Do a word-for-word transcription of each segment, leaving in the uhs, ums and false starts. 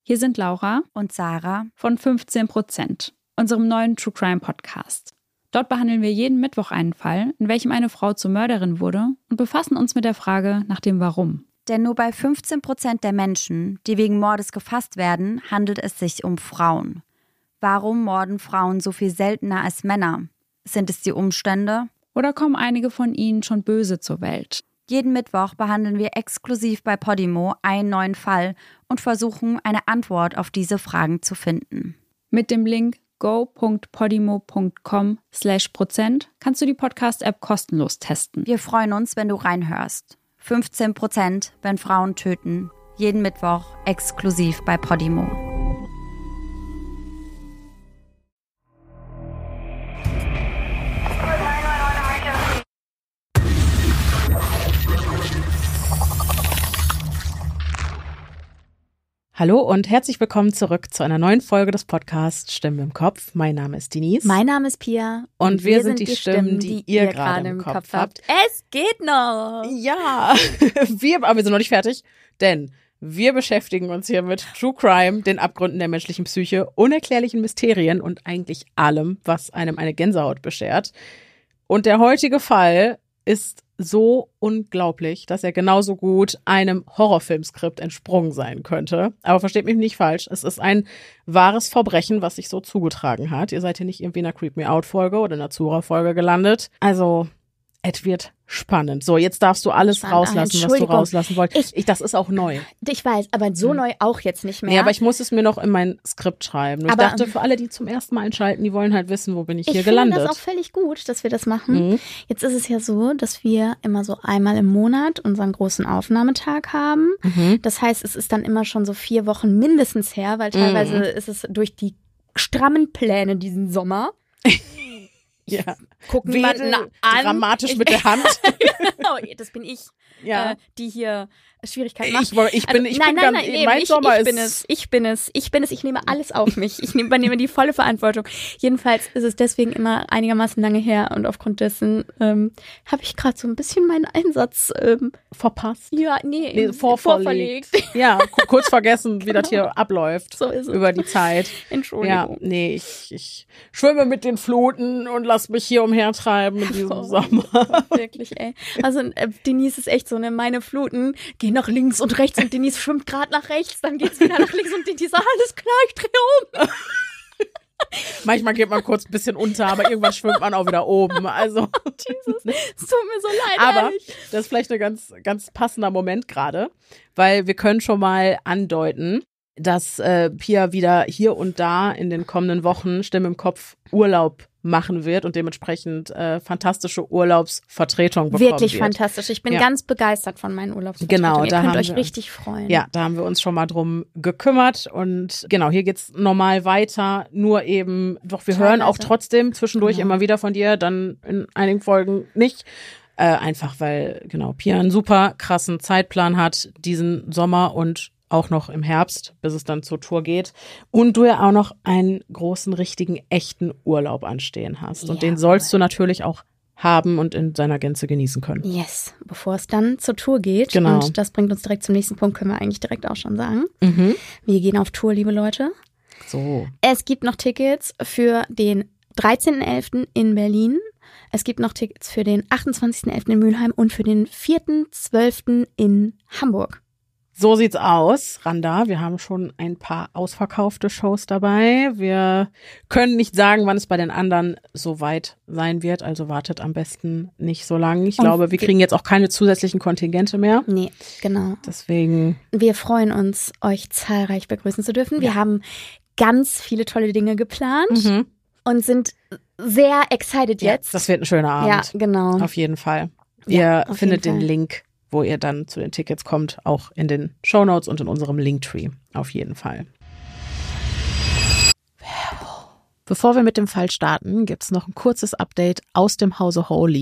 Hier sind Laura und Sarah von fünfzehn Prozent, unserem neuen True Crime Podcast. Dort behandeln wir jeden Mittwoch einen Fall, in welchem eine Frau zur Mörderin wurde und befassen uns mit der Frage nach dem Warum. Denn nur bei fünfzehn Prozent der Menschen, die wegen Mordes gefasst werden, handelt es sich um Frauen. Warum morden Frauen so viel seltener als Männer? Sind es die Umstände? Oder kommen einige von ihnen schon böse zur Welt? Jeden Mittwoch behandeln wir exklusiv bei Podimo einen neuen Fall und versuchen, eine Antwort auf diese Fragen zu finden. Mit dem Link go.podimo.com slash Prozent kannst du die Podcast-App kostenlos testen. Wir freuen uns, wenn du reinhörst. fünfzehn Prozent, wenn Frauen töten. Jeden Mittwoch exklusiv bei Podimo. Hallo und herzlich willkommen zurück zu einer neuen Folge des Podcasts Stimmen im Kopf. Mein Name ist Denise. Mein Name ist Pia. Und, und wir, wir sind die Stimmen, die, die ihr gerade im Kopf, Kopf habt. Es geht noch. Ja, wir, aber wir sind noch nicht fertig, denn wir beschäftigen uns hier mit True Crime, den Abgründen der menschlichen Psyche, unerklärlichen Mysterien und eigentlich allem, was einem eine Gänsehaut beschert. Und der heutige Fall ist so unglaublich, dass er genauso gut einem Horrorfilmskript entsprungen sein könnte. Aber versteht mich nicht falsch, es ist ein wahres Verbrechen, was sich so zugetragen hat. Ihr seid hier nicht irgendwie in einer Creep Me Out-Folge oder in einer Zura-Folge gelandet. Also, es wird spannend. So, jetzt darfst du alles Spannend. rauslassen, was du rauslassen wolltest. Ich, ich, das ist auch neu. Ich weiß, aber so hm. neu auch jetzt nicht mehr. Ja, aber ich muss es mir noch in mein Skript schreiben. Und ich dachte, für alle, die zum ersten Mal einschalten, die wollen halt wissen, wo bin ich, ich hier gelandet. Ich finde das auch völlig gut, dass wir das machen. Mhm. Jetzt ist es ja so, dass wir immer so einmal im Monat unseren großen Aufnahmetag haben. Mhm. Das heißt, es ist dann immer schon so vier Wochen mindestens her, weil teilweise mhm. ist es durch die strammen Pläne diesen Sommer. Ja. Gucken jemanden an. Dramatisch mit der Hand. Genau, das bin ich, ja. äh, die hier Schwierigkeiten macht. Ich, ich bin, also, ich nein, bin nein, ganz, nein, mein ich, Sommer ich ist bin es, ich bin es, ich bin es, ich nehme alles auf mich. Ich übernehme die volle Verantwortung. Jedenfalls ist es deswegen immer einigermaßen lange her und aufgrund dessen ähm, habe ich gerade so ein bisschen meinen Einsatz ähm, verpasst. Ja, nee, nee vorverlegt. vorverlegt. Ja, kurz vergessen, wie genau. das hier abläuft. So ist es. Über die Zeit. Entschuldigung. Ja, nee, ich, ich schwimme mit den Fluten und lass mich hier umhertreiben in diesem oh, Sommer. Wirklich, ey. Also äh, Denise ist echt so, ne, meine Fluten gehen nach links und rechts und Denise schwimmt gerade nach rechts, dann geht's wieder nach links und Denise sagt, alles klar, ich drehe um. Manchmal geht man kurz ein bisschen unter, aber irgendwann schwimmt man auch wieder oben. Also Jesus, es tut mir so leid. Aber ehrlich. Das ist vielleicht ein ganz, ganz passender Moment gerade, weil wir können schon mal andeuten, dass äh, Pia wieder hier und da in den kommenden Wochen Stimme im Kopf Urlaub machen wird und dementsprechend äh, fantastische Urlaubsvertretung bekommen Wirklich wird. fantastisch. Ich bin ja. ganz begeistert von meinen Urlaubsvertretungen. Genau, Ihr da könnt haben euch wir, richtig freuen. Ja, da haben wir uns schon mal drum gekümmert und genau, hier geht's normal weiter, nur eben, doch wir Teilweise. hören auch trotzdem zwischendurch genau. immer wieder von dir, dann in einigen Folgen nicht. Äh, einfach weil, genau, Pia einen super krassen Zeitplan hat diesen Sommer und auch noch im Herbst, bis es dann zur Tour geht. Und du ja auch noch einen großen, richtigen, echten Urlaub anstehen hast. Und ja, den sollst du natürlich auch haben und in seiner Gänze genießen können. Yes, bevor es dann zur Tour geht. Genau. Und das bringt uns direkt zum nächsten Punkt, können wir eigentlich direkt auch schon sagen. Mhm. Wir gehen auf Tour, liebe Leute. So. Es gibt noch Tickets für den dreizehnten elften in Berlin. Es gibt noch Tickets für den achtundzwanzigsten elften in Mülheim und für den vierten zwölften in Hamburg. So sieht's aus, Randa. Wir haben schon ein paar ausverkaufte Shows dabei. Wir können nicht sagen, wann es bei den anderen so weit sein wird. Also wartet am besten nicht so lange. Ich Und glaube, wir kriegen jetzt auch keine zusätzlichen Kontingente mehr. Nee, genau. Deswegen. Wir freuen uns, euch zahlreich begrüßen zu dürfen. Wir ja. haben ganz viele tolle Dinge geplant mhm. und sind sehr excited ja, jetzt. Das wird ein schöner Abend. Ja, genau. Auf jeden Fall. Ja, Ihr findet den Link, wo ihr dann zu den Tickets kommt, auch in den Shownotes und in unserem Linktree. Auf jeden Fall. Bevor wir mit dem Fall starten, gibt's noch ein kurzes Update aus dem Hause Holy.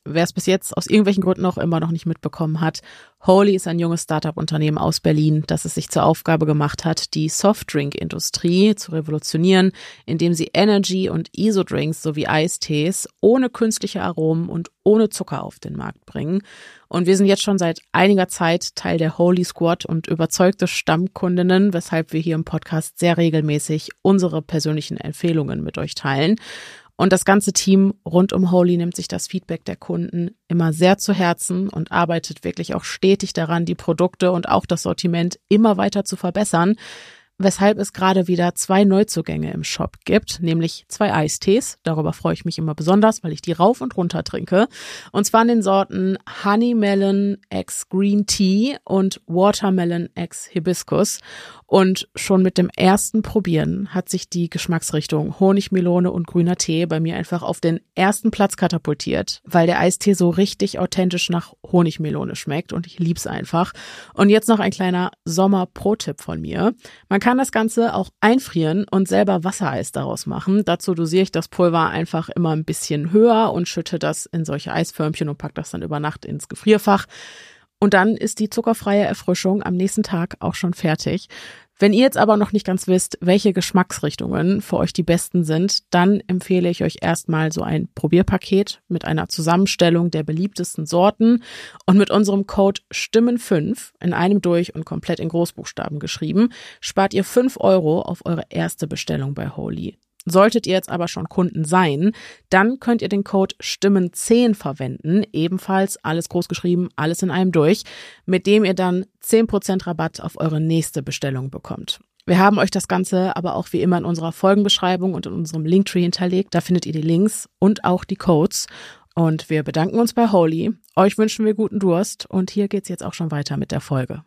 Wer es bis jetzt aus irgendwelchen Gründen auch immer noch nicht mitbekommen hat, Wholly ist ein junges Startup-Unternehmen aus Berlin, das es sich zur Aufgabe gemacht hat, die Softdrink-Industrie zu revolutionieren, indem sie Energy- und Isodrinks sowie Eistees ohne künstliche Aromen und ohne Zucker auf den Markt bringen. Und wir sind jetzt schon seit einiger Zeit Teil der Wholly Squad und überzeugte Stammkundinnen, weshalb wir hier im Podcast sehr regelmäßig unsere persönlichen Empfehlungen mit euch teilen. Und das ganze Team rund um Wholly nimmt sich das Feedback der Kunden immer sehr zu Herzen und arbeitet wirklich auch stetig daran, die Produkte und auch das Sortiment immer weiter zu verbessern, weshalb es gerade wieder zwei Neuzugänge im Shop gibt, nämlich zwei Eistees. Darüber freue ich mich immer besonders, weil ich die rauf und runter trinke. Und zwar in den Sorten Honey Melon X Green Tea und Watermelon X Hibiscus. Und schon mit dem ersten Probieren hat sich die Geschmacksrichtung Honigmelone und grüner Tee bei mir einfach auf den ersten Platz katapultiert, weil der Eistee so richtig authentisch nach Honigmelone schmeckt und ich lieb's einfach. Und jetzt noch ein kleiner Sommer-Pro-Tipp von mir. Man kann das Ganze auch einfrieren und selber Wassereis daraus machen. Dazu dosiere ich das Pulver einfach immer ein bisschen höher und schütte das in solche Eisförmchen und packe das dann über Nacht ins Gefrierfach. Und dann ist die zuckerfreie Erfrischung am nächsten Tag auch schon fertig. Wenn ihr jetzt aber noch nicht ganz wisst, welche Geschmacksrichtungen für euch die besten sind, dann empfehle ich euch erstmal so ein Probierpaket mit einer Zusammenstellung der beliebtesten Sorten und mit unserem Code Stimmen fünf in einem durch und komplett in Großbuchstaben geschrieben, spart ihr fünf Euro auf eure erste Bestellung bei Wholly. Solltet ihr jetzt aber schon Kunden sein, dann könnt ihr den Code Stimmen zehn verwenden, ebenfalls alles großgeschrieben, alles in einem durch, mit dem ihr dann zehn Prozent Rabatt auf eure nächste Bestellung bekommt. Wir haben euch das Ganze aber auch wie immer in unserer Folgenbeschreibung und in unserem Linktree hinterlegt. Da findet ihr die Links und auch die Codes. Und wir bedanken uns bei Wholly. Euch wünschen wir guten Durst und hier geht's jetzt auch schon weiter mit der Folge.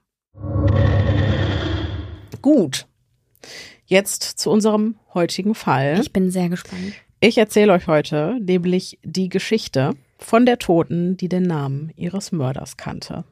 Gut. Jetzt zu unserem heutigen Fall. Ich bin sehr gespannt. Ich erzähle euch heute nämlich die Geschichte von der Toten, die den Namen ihres Mörders kannte.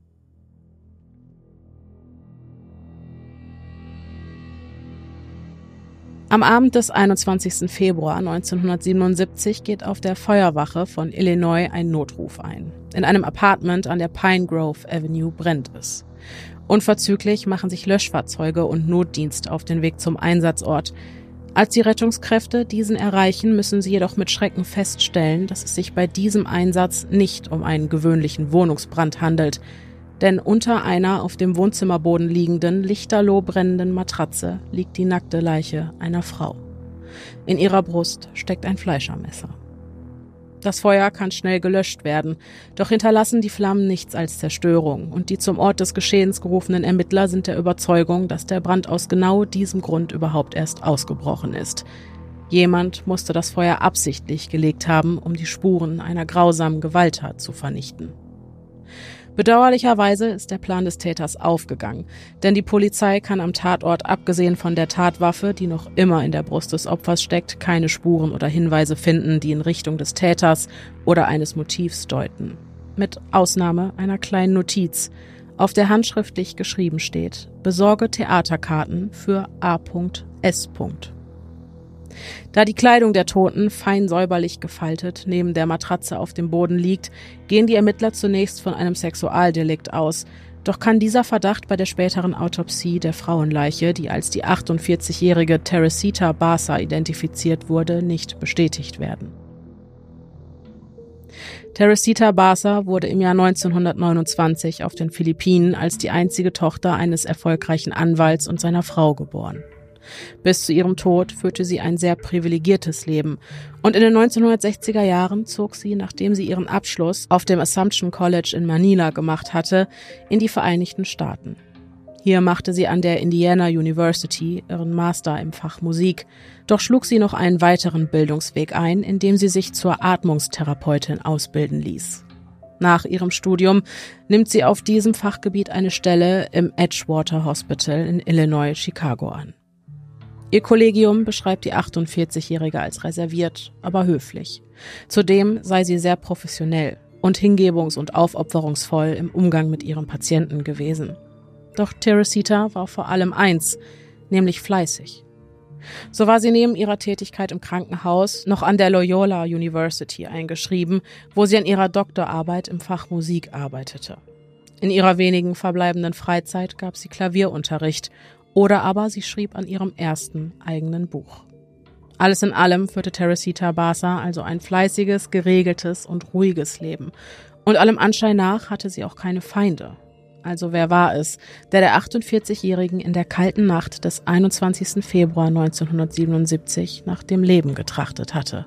Am Abend des einundzwanzigsten Februar neunzehnhundertsiebenundsiebzig geht auf der Feuerwache von Illinois ein Notruf ein. In einem Apartment an der Pine Grove Avenue brennt es. Unverzüglich machen sich Löschfahrzeuge und Notdienst auf den Weg zum Einsatzort. Als die Rettungskräfte diesen erreichen, müssen sie jedoch mit Schrecken feststellen, dass es sich bei diesem Einsatz nicht um einen gewöhnlichen Wohnungsbrand handelt. Denn unter einer auf dem Wohnzimmerboden liegenden, lichterloh brennenden Matratze liegt die nackte Leiche einer Frau. In ihrer Brust steckt ein Fleischermesser. Das Feuer kann schnell gelöscht werden, doch hinterlassen die Flammen nichts als Zerstörung und die zum Ort des Geschehens gerufenen Ermittler sind der Überzeugung, dass der Brand aus genau diesem Grund überhaupt erst ausgebrochen ist. Jemand musste das Feuer absichtlich gelegt haben, um die Spuren einer grausamen Gewalttat zu vernichten. Bedauerlicherweise ist der Plan des Täters aufgegangen, denn die Polizei kann am Tatort abgesehen von der Tatwaffe, die noch immer in der Brust des Opfers steckt, keine Spuren oder Hinweise finden, die in Richtung des Täters oder eines Motivs deuten. Mit Ausnahme einer kleinen Notiz, auf der handschriftlich geschrieben steht: Besorge Theaterkarten für A S Da die Kleidung der Toten fein säuberlich gefaltet neben der Matratze auf dem Boden liegt, gehen die Ermittler zunächst von einem Sexualdelikt aus. Doch kann dieser Verdacht bei der späteren Autopsie der Frauenleiche, die als die achtundvierzigjährige Teresita Barca identifiziert wurde, nicht bestätigt werden. Teresita Barca wurde im Jahr neunzehnhundertneunundzwanzig auf den Philippinen als die einzige Tochter eines erfolgreichen Anwalts und seiner Frau geboren. Bis zu ihrem Tod führte sie ein sehr privilegiertes Leben und in den neunzehnhundertsechziger Jahren zog sie, nachdem sie ihren Abschluss auf dem Assumption College in Manila gemacht hatte, in die Vereinigten Staaten. Hier machte sie an der Indiana University ihren Master im Fach Musik, doch schlug sie noch einen weiteren Bildungsweg ein, indem sie sich zur Atmungstherapeutin ausbilden ließ. Nach ihrem Studium nimmt sie auf diesem Fachgebiet eine Stelle im Edgewater Hospital in Illinois, Chicago an. Ihr Kollegium beschreibt die achtundvierzigjährige als reserviert, aber höflich. Zudem sei sie sehr professionell und hingebungs- und aufopferungsvoll im Umgang mit ihren Patienten gewesen. Doch Teresita war vor allem eins, nämlich fleißig. So war sie neben ihrer Tätigkeit im Krankenhaus noch an der Loyola University eingeschrieben, wo sie an ihrer Doktorarbeit im Fach Musik arbeitete. In ihrer wenigen verbleibenden Freizeit gab sie Klavierunterricht oder aber sie schrieb an ihrem ersten eigenen Buch. Alles in allem führte Teresita Basa also ein fleißiges, geregeltes und ruhiges Leben. Und allem Anschein nach hatte sie auch keine Feinde. Also wer war es, der der achtundvierzigjährigen in der kalten Nacht des einundzwanzigsten Februar neunzehnhundertsiebenundsiebzig nach dem Leben getrachtet hatte?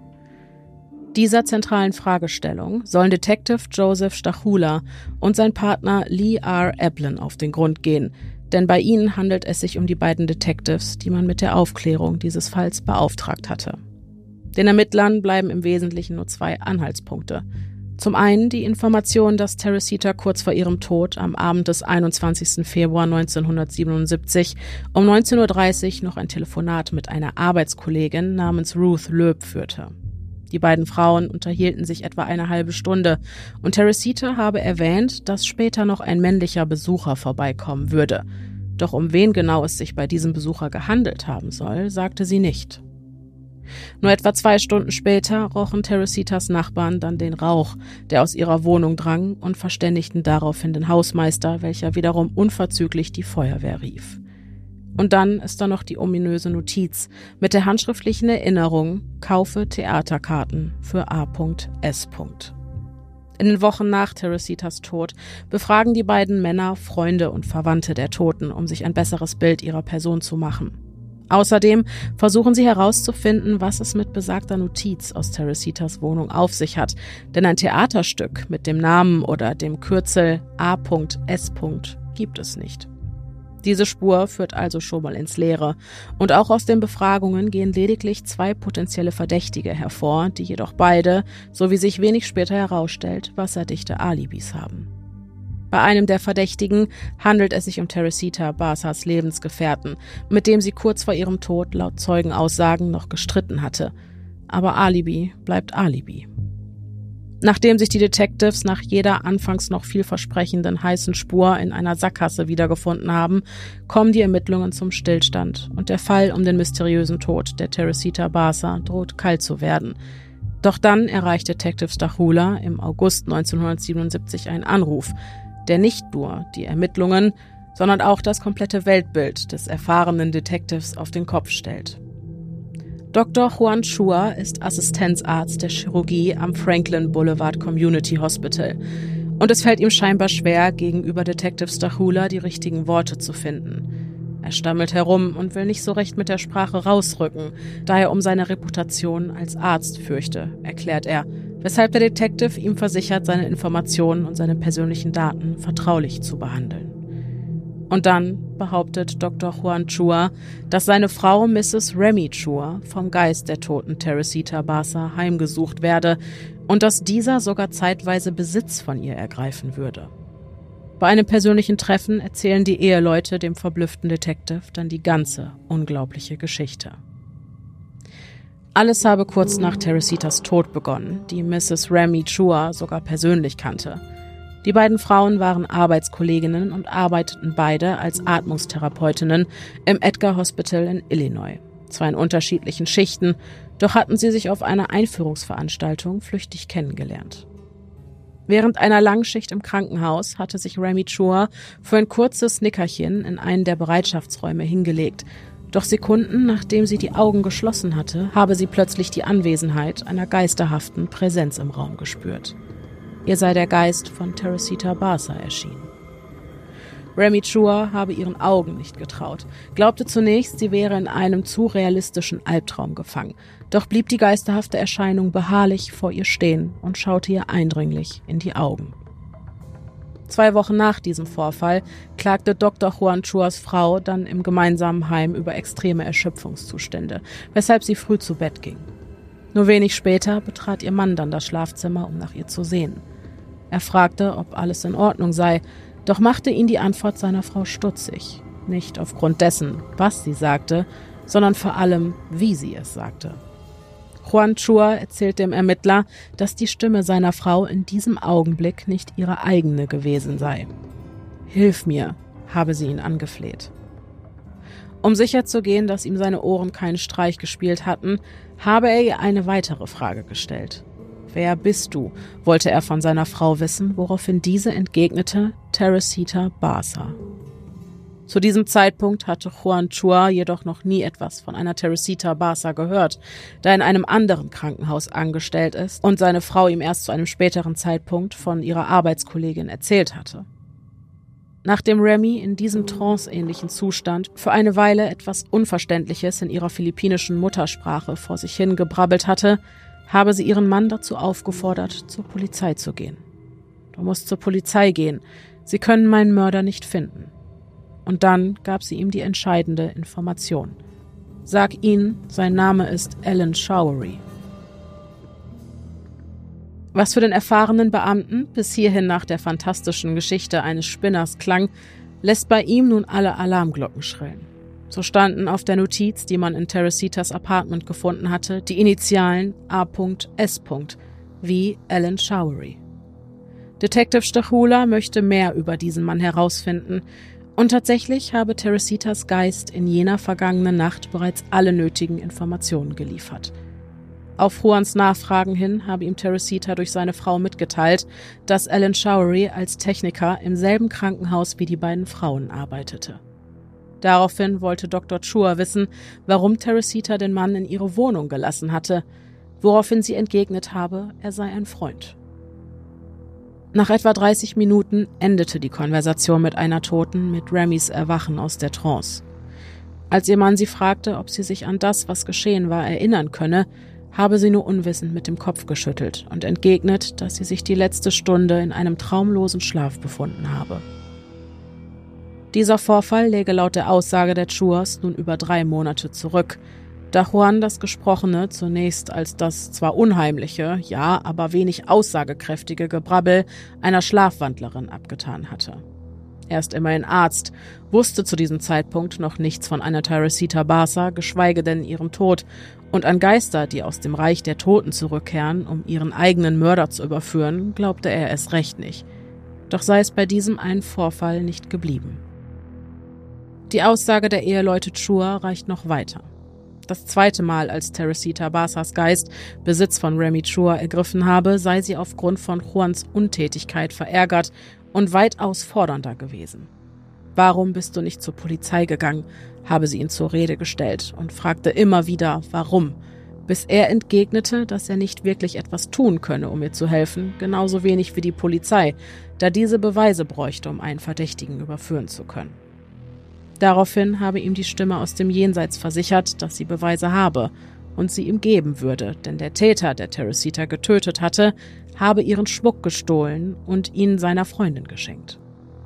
Dieser zentralen Fragestellung sollen Detective Joseph Stachula und sein Partner Lee R. Eblin auf den Grund gehen, denn bei ihnen handelt es sich um die beiden Detectives, die man mit der Aufklärung dieses Falls beauftragt hatte. Den Ermittlern bleiben im Wesentlichen nur zwei Anhaltspunkte. Zum einen die Information, dass Teresita kurz vor ihrem Tod am Abend des einundzwanzigsten Februar neunzehnhundertsiebenundsiebzig um neunzehn Uhr dreißig noch ein Telefonat mit einer Arbeitskollegin namens Ruth Loeb führte. Die beiden Frauen unterhielten sich etwa eine halbe Stunde und Teresita habe erwähnt, dass später noch ein männlicher Besucher vorbeikommen würde. Doch um wen genau es sich bei diesem Besucher gehandelt haben soll, sagte sie nicht. Nur etwa zwei Stunden später rochen Teresitas Nachbarn dann den Rauch, der aus ihrer Wohnung drang, und verständigten daraufhin den Hausmeister, welcher wiederum unverzüglich die Feuerwehr rief. Und dann ist da noch die ominöse Notiz mit der handschriftlichen Erinnerung: Kaufe Theaterkarten für A S In den Wochen nach Teresitas Tod befragen die beiden Männer Freunde und Verwandte der Toten, um sich ein besseres Bild ihrer Person zu machen. Außerdem versuchen sie herauszufinden, was es mit besagter Notiz aus Teresitas Wohnung auf sich hat, denn ein Theaterstück mit dem Namen oder dem Kürzel A S gibt es nicht. Diese Spur führt also schon mal ins Leere und auch aus den Befragungen gehen lediglich zwei potenzielle Verdächtige hervor, die jedoch beide, so wie sich wenig später herausstellt, wasserdichte Alibis haben. Bei einem der Verdächtigen handelt es sich um Teresita Basas Lebensgefährten, mit dem sie kurz vor ihrem Tod laut Zeugenaussagen noch gestritten hatte. Aber Alibi bleibt Alibi. Nachdem sich die Detectives nach jeder anfangs noch vielversprechenden heißen Spur in einer Sackgasse wiedergefunden haben, kommen die Ermittlungen zum Stillstand und der Fall um den mysteriösen Tod der Teresita Basa droht kalt zu werden. Doch dann erreicht Detective Stachula im August neunzehnhundertsiebenundsiebzig einen Anruf, der nicht nur die Ermittlungen, sondern auch das komplette Weltbild des erfahrenen Detectives auf den Kopf stellt. Doktor Juan Chua ist Assistenzarzt der Chirurgie am Franklin Boulevard Community Hospital und es fällt ihm scheinbar schwer, gegenüber Detective Stachula die richtigen Worte zu finden. Er stammelt herum und will nicht so recht mit der Sprache rausrücken, da er um seine Reputation als Arzt fürchte, erklärt er, weshalb der Detective ihm versichert, seine Informationen und seine persönlichen Daten vertraulich zu behandeln. Und dann behauptet Doktor Juan Chua, dass seine Frau Misses Remy Chua vom Geist der toten Teresita Basa heimgesucht werde und dass dieser sogar zeitweise Besitz von ihr ergreifen würde. Bei einem persönlichen Treffen erzählen die Eheleute dem verblüfften Detective dann die ganze unglaubliche Geschichte. Alles habe kurz nach Teresitas Tod begonnen, die Misses Remy Chua sogar persönlich kannte. Die beiden Frauen waren Arbeitskolleginnen und arbeiteten beide als Atmungstherapeutinnen im Edgar Hospital in Illinois. Zwar in unterschiedlichen Schichten, doch hatten sie sich auf einer Einführungsveranstaltung flüchtig kennengelernt. Während einer Langschicht im Krankenhaus hatte sich Remy Chua für ein kurzes Nickerchen in einen der Bereitschaftsräume hingelegt. Doch Sekunden nachdem sie die Augen geschlossen hatte, habe sie plötzlich die Anwesenheit einer geisterhaften Präsenz im Raum gespürt. Ihr sei der Geist von Teresita Basa erschienen. Remy Chua habe ihren Augen nicht getraut, glaubte zunächst, sie wäre in einem zu realistischen Albtraum gefangen, doch blieb die geisterhafte Erscheinung beharrlich vor ihr stehen und schaute ihr eindringlich in die Augen. Zwei Wochen nach diesem Vorfall klagte Doktor Juan Chuas Frau dann im gemeinsamen Heim über extreme Erschöpfungszustände, weshalb sie früh zu Bett ging. Nur wenig später betrat ihr Mann dann das Schlafzimmer, um nach ihr zu sehen. Er fragte, ob alles in Ordnung sei, doch machte ihn die Antwort seiner Frau stutzig. Nicht aufgrund dessen, was sie sagte, sondern vor allem, wie sie es sagte. Juan Chua erzählt dem Ermittler, dass die Stimme seiner Frau in diesem Augenblick nicht ihre eigene gewesen sei. »Hilf mir«, habe sie ihn angefleht. Um sicherzugehen, dass ihm seine Ohren keinen Streich gespielt hatten, habe er ihr eine weitere Frage gestellt. »Wer bist du?« wollte er von seiner Frau wissen, woraufhin diese entgegnete, »Teresita Basa«. Zu diesem Zeitpunkt hatte Juan Chua jedoch noch nie etwas von einer Teresita Basa gehört, da er in einem anderen Krankenhaus angestellt ist und seine Frau ihm erst zu einem späteren Zeitpunkt von ihrer Arbeitskollegin erzählt hatte. Nachdem Remy in diesem tranceähnlichen Zustand für eine Weile etwas Unverständliches in ihrer philippinischen Muttersprache vor sich hin gebrabbelt hatte, habe sie ihren Mann dazu aufgefordert, zur Polizei zu gehen. »Du musst zur Polizei gehen. Sie können meinen Mörder nicht finden.« Und dann gab sie ihm die entscheidende Information. »Sag ihnen, sein Name ist Alan Showery.« Was für den erfahrenen Beamten bis hierhin nach der fantastischen Geschichte eines Spinners klang, lässt bei ihm nun alle Alarmglocken schrillen. So standen auf der Notiz, die man in Teresitas Apartment gefunden hatte, die Initialen A S wie Alan Showery. Detective Stachula möchte mehr über diesen Mann herausfinden, und tatsächlich habe Teresitas Geist in jener vergangenen Nacht bereits alle nötigen Informationen geliefert. Auf Juans Nachfragen hin habe ihm Teresita durch seine Frau mitgeteilt, dass Alan Showery als Techniker im selben Krankenhaus wie die beiden Frauen arbeitete. Daraufhin wollte Doktor Chua wissen, warum Teresita den Mann in ihre Wohnung gelassen hatte, woraufhin sie entgegnet habe, er sei ein Freund. Nach etwa dreißig Minuten endete die Konversation mit einer Toten mit Remys Erwachen aus der Trance. Als ihr Mann sie fragte, ob sie sich an das, was geschehen war, erinnern könne, habe sie nur unwissend mit dem Kopf geschüttelt und entgegnet, dass sie sich die letzte Stunde in einem traumlosen Schlaf befunden habe. Dieser Vorfall läge laut der Aussage der Chuas nun über drei Monate zurück, da Juan das Gesprochene zunächst als das zwar unheimliche, ja, aber wenig aussagekräftige Gebrabbel einer Schlafwandlerin abgetan hatte. Er ist immerhin Arzt, wusste zu diesem Zeitpunkt noch nichts von einer Teresita Basa, geschweige denn ihrem Tod, und an Geister, die aus dem Reich der Toten zurückkehren, um ihren eigenen Mörder zu überführen, glaubte er erst recht nicht. Doch sei es bei diesem einen Vorfall nicht geblieben. Die Aussage der Eheleute Chua reicht noch weiter. Das zweite Mal, als Teresita Basas Geist Besitz von Remy Chua ergriffen habe, sei sie aufgrund von Juans Untätigkeit verärgert und weitaus fordernder gewesen. »Warum bist du nicht zur Polizei gegangen?« habe sie ihn zur Rede gestellt und fragte immer wieder, warum, bis er entgegnete, dass er nicht wirklich etwas tun könne, um ihr zu helfen, genauso wenig wie die Polizei, da diese Beweise bräuchte, um einen Verdächtigen überführen zu können. Daraufhin habe ihm die Stimme aus dem Jenseits versichert, dass sie Beweise habe und sie ihm geben würde, denn der Täter, der Teresita getötet hatte, habe ihren Schmuck gestohlen und ihn seiner Freundin geschenkt.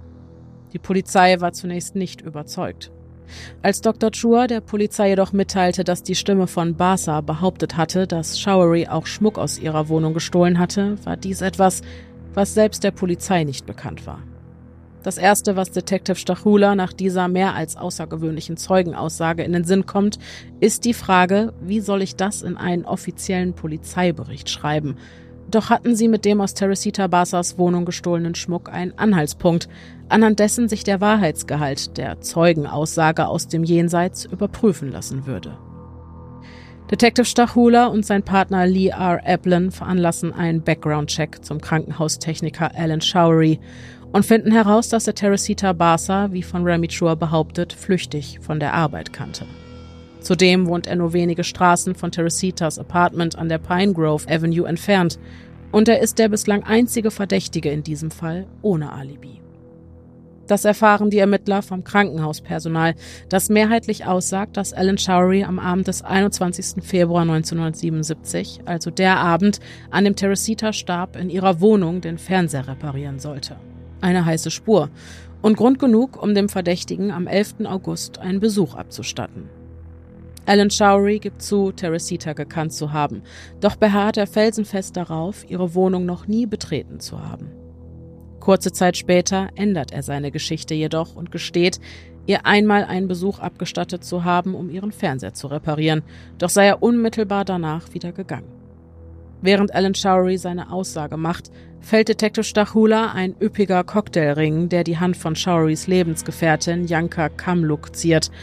Die Polizei war zunächst nicht überzeugt. Als Doktor Chua der Polizei jedoch mitteilte, dass die Stimme von Basa behauptet hatte, dass Showery auch Schmuck aus ihrer Wohnung gestohlen hatte, war dies etwas, was selbst der Polizei nicht bekannt war. Das Erste, was Detective Stachula nach dieser mehr als außergewöhnlichen Zeugenaussage in den Sinn kommt, ist die Frage, wie soll ich das in einen offiziellen Polizeibericht schreiben? Doch hatten sie mit dem aus Teresita Basas Wohnung gestohlenen Schmuck einen Anhaltspunkt, anhand dessen sich der Wahrheitsgehalt der Zeugenaussage aus dem Jenseits überprüfen lassen würde. Detective Stachula und sein Partner Lee R. Eplin veranlassen einen Background-Check zum Krankenhaustechniker Alan Showery und finden heraus, dass er Teresita Basa, wie von Remy Chua behauptet, flüchtig von der Arbeit kannte. Zudem wohnt er nur wenige Straßen von Teresitas Apartment an der Pine Grove Avenue entfernt und er ist der bislang einzige Verdächtige in diesem Fall ohne Alibi. Das erfahren die Ermittler vom Krankenhauspersonal, das mehrheitlich aussagt, dass Alan Showery am Abend des einundzwanzigsten Februar neunzehnhundertsiebenundsiebzig, also der Abend, an dem Teresita starb, in ihrer Wohnung den Fernseher reparieren sollte. Eine heiße Spur und Grund genug, um dem Verdächtigen am elften August einen Besuch abzustatten. Alan Showery gibt zu, Teresita gekannt zu haben, doch beharrt er felsenfest darauf, ihre Wohnung noch nie betreten zu haben. Kurze Zeit später ändert er seine Geschichte jedoch und gesteht, ihr einmal einen Besuch abgestattet zu haben, um ihren Fernseher zu reparieren, doch sei er unmittelbar danach wieder gegangen. Während Alan Showery seine Aussage macht, fällt Detective Stachula ein üppiger Cocktailring, der die Hand von Showerys Lebensgefährtin Janka Kamluk ziert,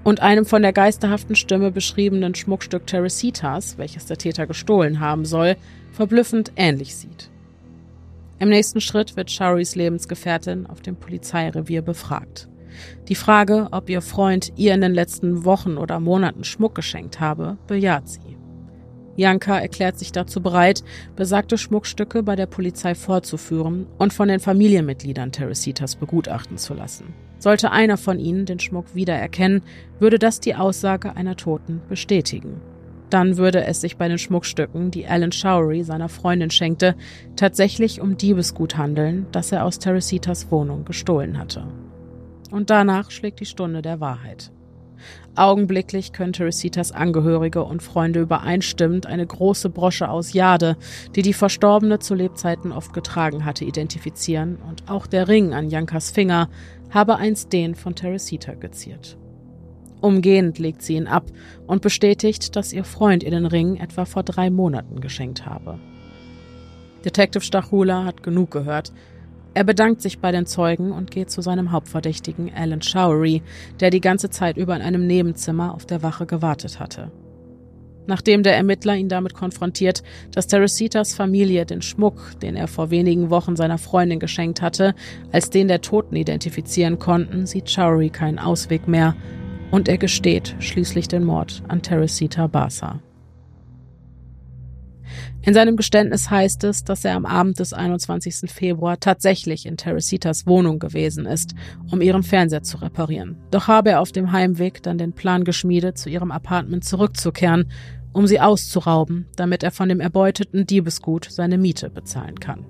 und einem von der geisterhaften Stimme beschriebenen Schmuckstück Teresitas, welches der Täter gestohlen haben soll, verblüffend ähnlich sieht. Im nächsten Schritt wird Showrys Lebensgefährtin auf dem Polizeirevier befragt. Die Frage, ob ihr Freund ihr in den letzten Wochen oder Monaten Schmuck geschenkt habe, bejaht sie. Janka erklärt sich dazu bereit, besagte Schmuckstücke bei der Polizei vorzuführen und von den Familienmitgliedern Teresitas begutachten zu lassen. Sollte einer von ihnen den Schmuck wiedererkennen, würde das die Aussage einer Toten bestätigen. Dann würde es sich bei den Schmuckstücken, die Alan Showery seiner Freundin schenkte, tatsächlich um Diebesgut handeln, das er aus Teresitas Wohnung gestohlen hatte. Und danach schlägt die Stunde der Wahrheit. Augenblicklich können Teresitas Angehörige und Freunde übereinstimmend eine große Brosche aus Jade, die die Verstorbene zu Lebzeiten oft getragen hatte, identifizieren, und auch der Ring an Jankas Finger habe einst den von Teresita geziert. Umgehend legt sie ihn ab und bestätigt, dass ihr Freund ihr den Ring etwa vor drei Monaten geschenkt habe. Detective Stachula hat genug gehört. Er bedankt sich bei den Zeugen und geht zu seinem Hauptverdächtigen Alan Showery, der die ganze Zeit über in einem Nebenzimmer auf der Wache gewartet hatte. Nachdem der Ermittler ihn damit konfrontiert, dass Teresitas Familie den Schmuck, den er vor wenigen Wochen seiner Freundin geschenkt hatte, als den der Toten identifizieren konnten, sieht Showery keinen Ausweg mehr und er gesteht schließlich den Mord an Teresita Basa. In seinem Geständnis heißt es, dass er am Abend des einundzwanzigsten Februar tatsächlich in Teresitas Wohnung gewesen ist, um ihren Fernseher zu reparieren. Doch habe er auf dem Heimweg dann den Plan geschmiedet, zu ihrem Apartment zurückzukehren, um sie auszurauben, damit er von dem erbeuteten Diebesgut seine Miete bezahlen kann.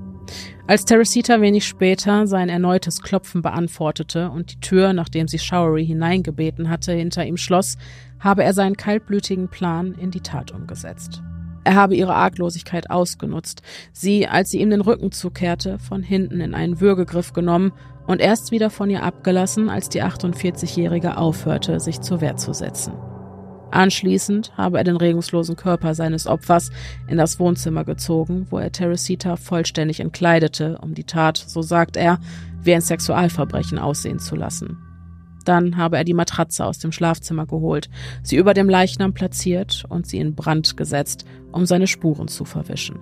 Als Teresita wenig später sein erneutes Klopfen beantwortete und die Tür, nachdem sie Showery hineingebeten hatte, hinter ihm schloss, habe er seinen kaltblütigen Plan in die Tat umgesetzt. Er habe ihre Arglosigkeit ausgenutzt, sie, als sie ihm den Rücken zukehrte, von hinten in einen Würgegriff genommen und erst wieder von ihr abgelassen, als die achtundvierzigjährige aufhörte, sich zur Wehr zu setzen. Anschließend habe er den regungslosen Körper seines Opfers in das Wohnzimmer gezogen, wo er Teresita vollständig entkleidete, um die Tat, so sagt er, wie ein Sexualverbrechen aussehen zu lassen. Dann habe er die Matratze aus dem Schlafzimmer geholt, sie über dem Leichnam platziert und sie in Brand gesetzt, um seine Spuren zu verwischen.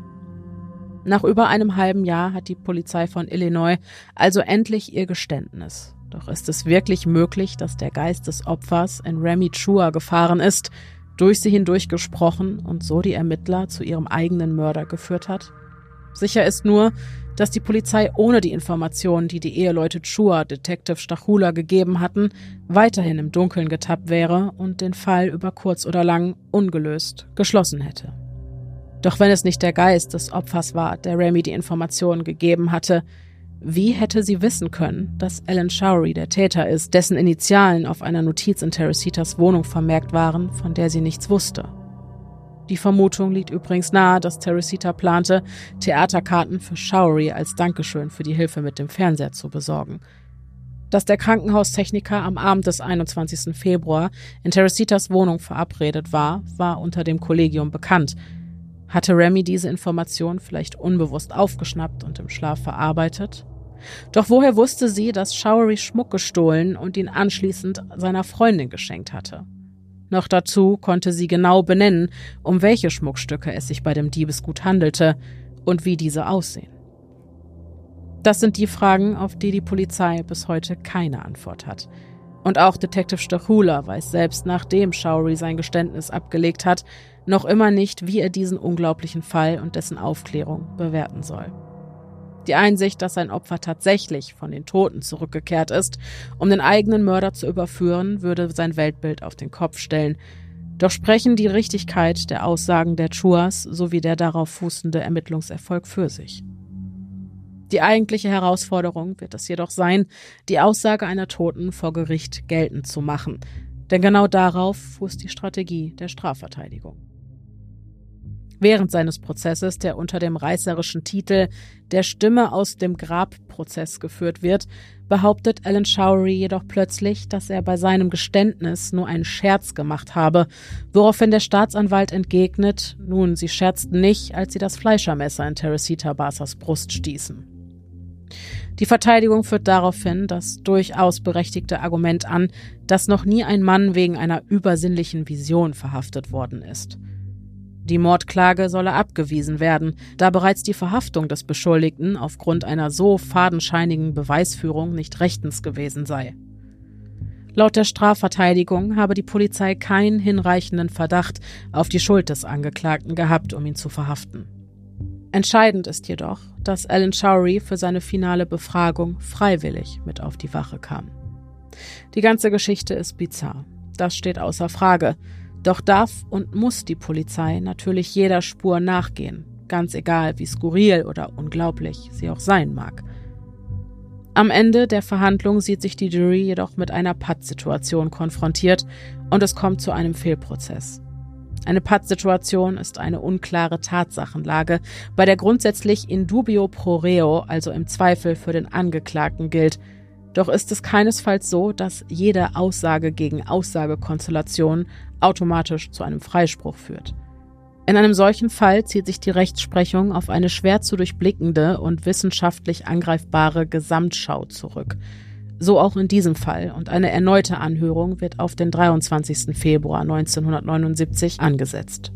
Nach über einem halben Jahr hat die Polizei von Illinois also endlich ihr Geständnis. Doch ist es wirklich möglich, dass der Geist des Opfers in Remy Chua gefahren ist, durch sie hindurch gesprochen und so die Ermittler zu ihrem eigenen Mörder geführt hat? Sicher ist nur, dass die Polizei ohne die Informationen, die die Eheleute Chua Detective Stachula gegeben hatten, weiterhin im Dunkeln getappt wäre und den Fall über kurz oder lang ungelöst geschlossen hätte. Doch wenn es nicht der Geist des Opfers war, der Remy die Informationen gegeben hatte, wie hätte sie wissen können, dass Alan Showery der Täter ist, dessen Initialen auf einer Notiz in Teresitas Wohnung vermerkt waren, von der sie nichts wusste? Die Vermutung liegt übrigens nahe, dass Teresita plante, Theaterkarten für Showery als Dankeschön für die Hilfe mit dem Fernseher zu besorgen. Dass der Krankenhaustechniker am Abend des einundzwanzigsten Februar in Teresitas Wohnung verabredet war, war unter dem Kollegium bekannt. Hatte Remy diese Information vielleicht unbewusst aufgeschnappt und im Schlaf verarbeitet? Doch woher wusste sie, dass Showery Schmuck gestohlen und ihn anschließend seiner Freundin geschenkt hatte? Noch dazu konnte sie genau benennen, um welche Schmuckstücke es sich bei dem Diebesgut handelte und wie diese aussehen. Das sind die Fragen, auf die die Polizei bis heute keine Antwort hat. Und auch Detective Stachula weiß selbst, nachdem Showery sein Geständnis abgelegt hat, noch immer nicht, wie er diesen unglaublichen Fall und dessen Aufklärung bewerten soll. Die Einsicht, dass sein Opfer tatsächlich von den Toten zurückgekehrt ist, um den eigenen Mörder zu überführen, würde sein Weltbild auf den Kopf stellen. Doch sprechen die Richtigkeit der Aussagen der Chuas sowie der darauf fußende Ermittlungserfolg für sich. Die eigentliche Herausforderung wird es jedoch sein, die Aussage einer Toten vor Gericht geltend zu machen. Denn genau darauf fußt die Strategie der Strafverteidigung. Während seines Prozesses, der unter dem reißerischen Titel »Der Stimme aus dem Grab-Prozess« geführt wird, behauptet Alan Showery jedoch plötzlich, dass er bei seinem Geständnis nur einen Scherz gemacht habe, woraufhin der Staatsanwalt entgegnet, nun, sie scherzten nicht, als sie das Fleischermesser in Teresita Basas Brust stießen. Die Verteidigung führt daraufhin das durchaus berechtigte Argument an, dass noch nie ein Mann wegen einer übersinnlichen Vision verhaftet worden ist. Die Mordklage solle abgewiesen werden, da bereits die Verhaftung des Beschuldigten aufgrund einer so fadenscheinigen Beweisführung nicht rechtens gewesen sei. Laut der Strafverteidigung habe die Polizei keinen hinreichenden Verdacht auf die Schuld des Angeklagten gehabt, um ihn zu verhaften. Entscheidend ist jedoch, dass Alan Showery für seine finale Befragung freiwillig mit auf die Wache kam. Die ganze Geschichte ist bizarr, das steht außer Frage. Doch darf und muss die Polizei natürlich jeder Spur nachgehen, ganz egal wie skurril oder unglaublich sie auch sein mag. Am Ende der Verhandlung sieht sich die Jury jedoch mit einer Pattsituation konfrontiert und es kommt zu einem Fehlprozess. Eine Pattsituation ist eine unklare Tatsachenlage, bei der grundsätzlich in dubio pro reo, also im Zweifel für den Angeklagten, gilt. Doch ist es keinesfalls so, dass jede Aussage gegen Aussagekonstellation automatisch zu einem Freispruch führt. In einem solchen Fall zieht sich die Rechtsprechung auf eine schwer zu durchblickende und wissenschaftlich angreifbare Gesamtschau zurück. So auch in diesem Fall, und eine erneute Anhörung wird auf den dreiundzwanzigsten Februar neunzehnhundertneunundsiebzig angesetzt.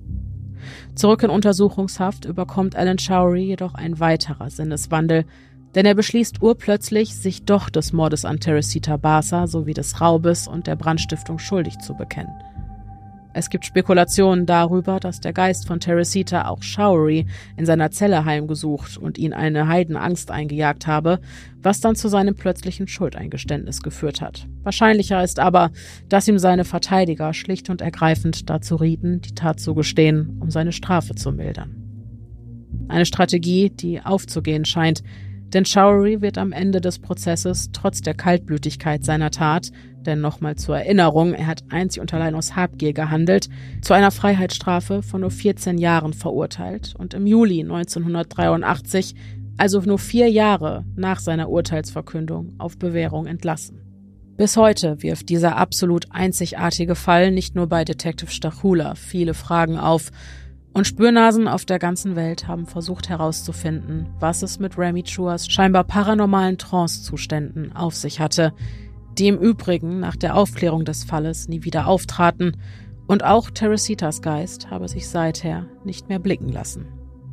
Zurück in Untersuchungshaft überkommt Alan Showery jedoch ein weiterer Sinneswandel, denn er beschließt urplötzlich, sich doch des Mordes an Teresita Barza sowie des Raubes und der Brandstiftung schuldig zu bekennen. Es gibt Spekulationen darüber, dass der Geist von Teresita auch Showery in seiner Zelle heimgesucht und ihn eine Heidenangst eingejagt habe, was dann zu seinem plötzlichen Schuldeingeständnis geführt hat. Wahrscheinlicher ist aber, dass ihm seine Verteidiger schlicht und ergreifend dazu rieten, die Tat zu gestehen, um seine Strafe zu mildern. Eine Strategie, die aufzugehen scheint, denn Showery wird am Ende des Prozesses trotz der Kaltblütigkeit seiner Tat, denn nochmal zur Erinnerung, er hat einzig und allein aus Habgier gehandelt, zu einer Freiheitsstrafe von nur vierzehn Jahren verurteilt und im Juli neunzehnhundertdreiundachtzig, also nur vier Jahre nach seiner Urteilsverkündung, auf Bewährung entlassen. Bis heute wirft dieser absolut einzigartige Fall nicht nur bei Detective Stachula viele Fragen auf, und Spürnasen auf der ganzen Welt haben versucht herauszufinden, was es mit Remy Chuas scheinbar paranormalen Trance-Zuständen auf sich hatte, die im Übrigen nach der Aufklärung des Falles nie wieder auftraten, und auch Teresitas Geist habe sich seither nicht mehr blicken lassen.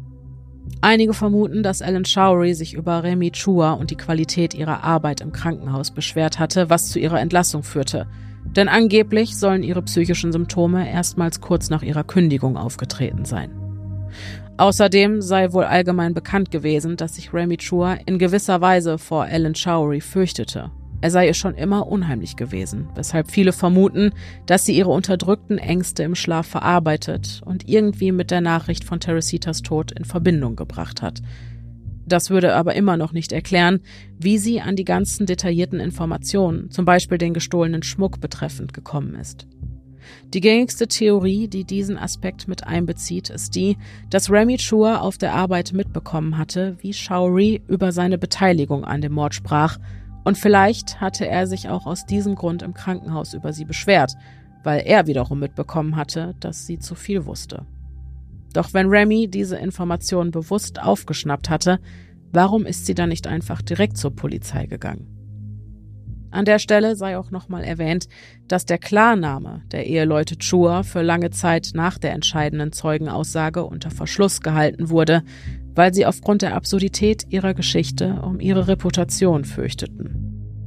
Einige vermuten, dass Alan Showery sich über Remy Chua und die Qualität ihrer Arbeit im Krankenhaus beschwert hatte, was zu ihrer Entlassung führte. Denn angeblich sollen ihre psychischen Symptome erstmals kurz nach ihrer Kündigung aufgetreten sein. Außerdem sei wohl allgemein bekannt gewesen, dass sich Remy Chua in gewisser Weise vor Alan Showery fürchtete. Er sei ihr schon immer unheimlich gewesen, weshalb viele vermuten, dass sie ihre unterdrückten Ängste im Schlaf verarbeitet und irgendwie mit der Nachricht von Teresitas Tod in Verbindung gebracht hat. Das würde aber immer noch nicht erklären, wie sie an die ganzen detaillierten Informationen, zum Beispiel den gestohlenen Schmuck betreffend, gekommen ist. Die gängigste Theorie, die diesen Aspekt mit einbezieht, ist die, dass Remy Chua auf der Arbeit mitbekommen hatte, wie Showery über seine Beteiligung an dem Mord sprach, und vielleicht hatte er sich auch aus diesem Grund im Krankenhaus über sie beschwert, weil er wiederum mitbekommen hatte, dass sie zu viel wusste. Doch wenn Remy diese Information bewusst aufgeschnappt hatte, warum ist sie dann nicht einfach direkt zur Polizei gegangen? An der Stelle sei auch nochmal erwähnt, dass der Klarname der Eheleute Chua für lange Zeit nach der entscheidenden Zeugenaussage unter Verschluss gehalten wurde, weil sie aufgrund der Absurdität ihrer Geschichte um ihre Reputation fürchteten.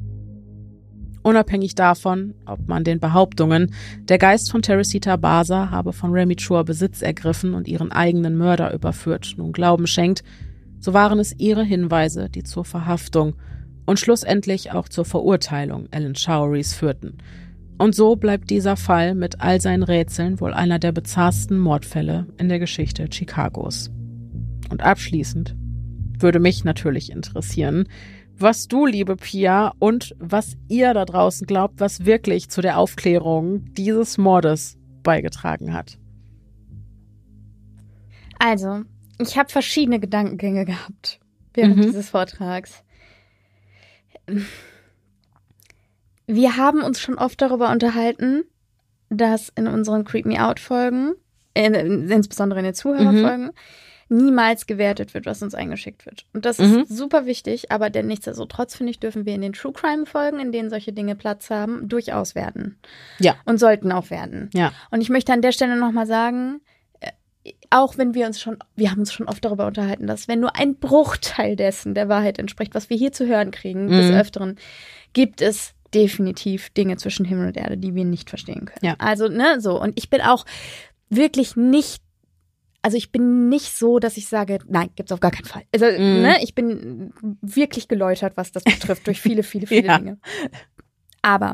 Unabhängig davon, ob man den Behauptungen, der Geist von Teresita Barza habe von Remy Chua Besitz ergriffen und ihren eigenen Mörder überführt, nun Glauben schenkt, so waren es ihre Hinweise, die zur Verhaftung und schlussendlich auch zur Verurteilung Alan Showerys führten. Und so bleibt dieser Fall mit all seinen Rätseln wohl einer der bizarrsten Mordfälle in der Geschichte Chicagos. Und abschließend würde mich natürlich interessieren, was du, liebe Pia, und was ihr da draußen glaubt, was wirklich zu der Aufklärung dieses Mordes beigetragen hat. Also, ich habe verschiedene Gedankengänge gehabt während mhm. dieses Vortrags. Wir haben uns schon oft darüber unterhalten, dass in unseren Creep Me Out Folgen, äh, insbesondere in den Zuhörerfolgen, mhm. niemals gewertet wird, was uns eingeschickt wird. Und das Mhm. ist super wichtig, aber denn nichtsdestotrotz, finde ich, dürfen wir in den True Crime-Folgen, in denen solche Dinge Platz haben, durchaus werden. Ja. Und sollten auch werden. Ja. Und ich möchte an der Stelle nochmal sagen, äh, auch wenn wir uns schon, wir haben uns schon oft darüber unterhalten, dass wenn nur ein Bruchteil dessen der Wahrheit entspricht, was wir hier zu hören kriegen, Mhm. des Öfteren, gibt es definitiv Dinge zwischen Himmel und Erde, die wir nicht verstehen können. Ja. Also, ne, so. Und ich bin auch wirklich nicht, also ich bin nicht so, dass ich sage, nein, gibt's auf gar keinen Fall. Also, Mhm. ne, ich bin wirklich geläutert, was das betrifft, durch viele, viele, viele Ja. Dinge. Aber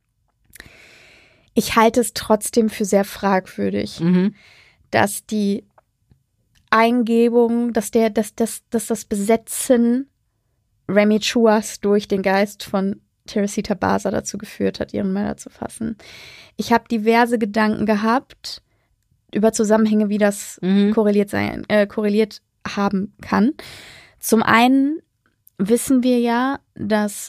ich halte es trotzdem für sehr fragwürdig, Mhm. dass die Eingebung, dass der, dass, dass, dass das Besetzen Remy Chuas durch den Geist von Teresita Basa dazu geführt hat, ihren Mörder zu fassen. Ich habe diverse Gedanken gehabt über Zusammenhänge, wie das Mhm. korreliert sein, äh, korreliert haben kann. Zum einen wissen wir ja, dass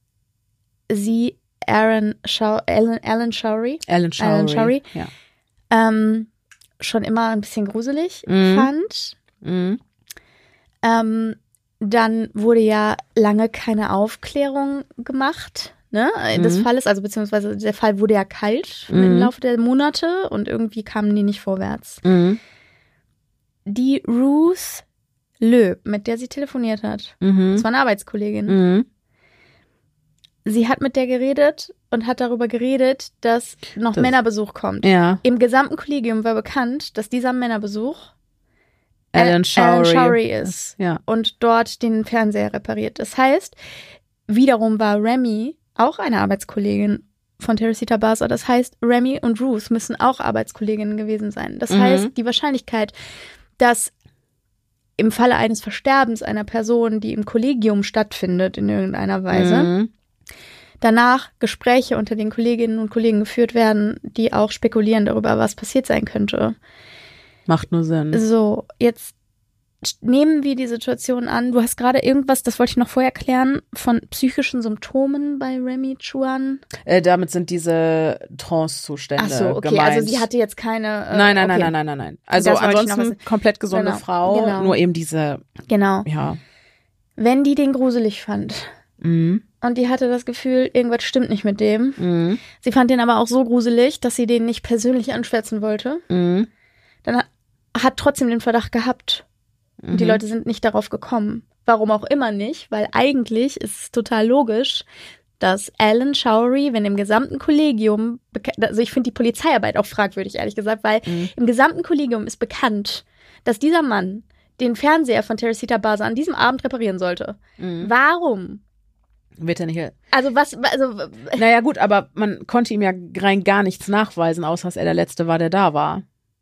sie Aaron Shau- Alan, Alan Showery Alan Showery. Alan Showery. Ja. ähm, schon immer ein bisschen gruselig Mhm. fand. Mhm. Ähm, dann wurde ja lange keine Aufklärung gemacht, ne, des Mhm. Falles, also beziehungsweise der Fall wurde ja kalt Mhm. im Laufe der Monate und irgendwie kamen die nicht vorwärts. Mhm. Die Ruth Löb, mit der sie telefoniert hat, Mhm. das war eine Arbeitskollegin, Mhm. sie hat mit der geredet und hat darüber geredet, dass noch Das- Männerbesuch kommt. Ja. Im gesamten Kollegium war bekannt, dass dieser Männerbesuch Alan Alan Showery. Showery ist. Ja. Und dort den Fernseher repariert. Das heißt, wiederum war Remy auch eine Arbeitskollegin von Teresita Basa. Das heißt, Remy und Ruth müssen auch Arbeitskolleginnen gewesen sein. Das Mhm. heißt, die Wahrscheinlichkeit, dass im Falle eines Versterbens einer Person, die im Kollegium stattfindet in irgendeiner Weise, Mhm. danach Gespräche unter den Kolleginnen und Kollegen geführt werden, die auch spekulieren darüber, was passiert sein könnte. Macht nur Sinn. So, jetzt nehmen wir die Situation an. Du hast gerade irgendwas, das wollte ich noch vorher klären, von psychischen Symptomen bei Remy Chuan. Äh, damit sind diese Trance-Zustände Ach so, okay, gemeint. also sie hatte jetzt keine. Äh, Nein, nein, okay. nein, nein, nein, nein, nein. Also Das wollte ich noch ansonsten wissen. komplett gesunde Genau, Frau, genau. nur eben diese, Genau. ja. Wenn die den gruselig fand Mhm. und die hatte das Gefühl, irgendwas stimmt nicht mit dem. Mhm. Sie fand den aber auch so gruselig, dass sie den nicht persönlich anschwärzen wollte. Mhm. Dann hat, hat trotzdem den Verdacht gehabt. Und die Mhm. Leute sind nicht darauf gekommen. Warum auch immer nicht, weil eigentlich ist es total logisch, dass Alan Showery, wenn im gesamten Kollegium, beka- also ich finde die Polizeiarbeit auch fragwürdig, ehrlich gesagt, weil Mhm. im gesamten Kollegium ist bekannt, dass dieser Mann den Fernseher von Teresita Basa an diesem Abend reparieren sollte. Mhm. Warum? Wird er nicht. Also was, also Naja, gut, aber man konnte ihm ja rein gar nichts nachweisen, außer dass er der Letzte war, der da war.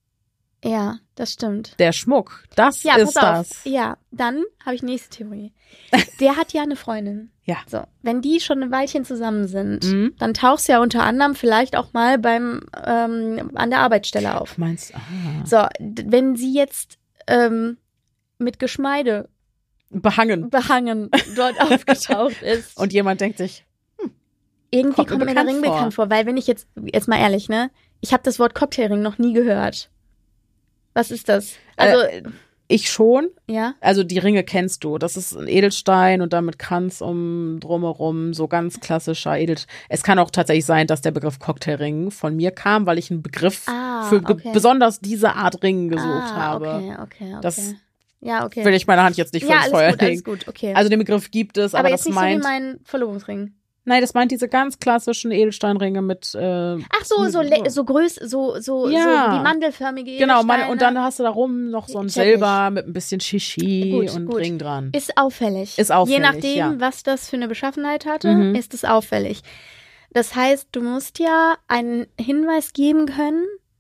ja, das stimmt. Der Schmuck, das Ja, ist pass auf. das. Ja, dann habe ich nächste Theorie. Der hat ja eine Freundin. Ja. So, wenn die schon ein Weilchen zusammen sind, Mhm. dann tauchst du ja unter anderem vielleicht auch mal beim ähm, an der Arbeitsstelle auf. Meinst ah. So, d- wenn sie jetzt ähm, mit Geschmeide Behangen. behangen dort aufgetaucht ist, Und jemand denkt sich, irgendwie kommt mir kommt mir der bekannt Ring vor. bekannt vor, weil wenn ich jetzt, jetzt mal ehrlich, ne, ich habe das Wort Cocktailring noch nie gehört. Was ist das? Also, äh, ich schon. ja. Also die Ringe kennst du. Das ist ein Edelstein und dann mit Kranz um drumherum, so ganz klassischer Edelstein. Es kann auch tatsächlich sein, dass der Begriff Cocktailring von mir kam, weil ich einen Begriff Ah, für ge- okay. besonders diese Art Ring gesucht ah, habe. Okay, okay, okay. Das ja, okay. will ich meine Hand jetzt nicht ja, vors alles Feuer gut, alles legen. gut, okay. Also den Begriff gibt es, aber, aber jetzt das nicht meint, so wie mein Verlobungsring. nein, das meint diese ganz klassischen Edelsteinringe mit, äh, Ach so, so, le- so größ, so, so, Ja. so wie mandelförmige genau, man, Edelsteine. und dann hast du da rum noch so ein Check Silber mit ein bisschen Shishi Gut, und gut. Ring dran. Ist auffällig. Ist auffällig, Je nachdem, ja. was das für eine Beschaffenheit hatte, Mhm. ist es auffällig. Das heißt, du musst ja einen Hinweis geben können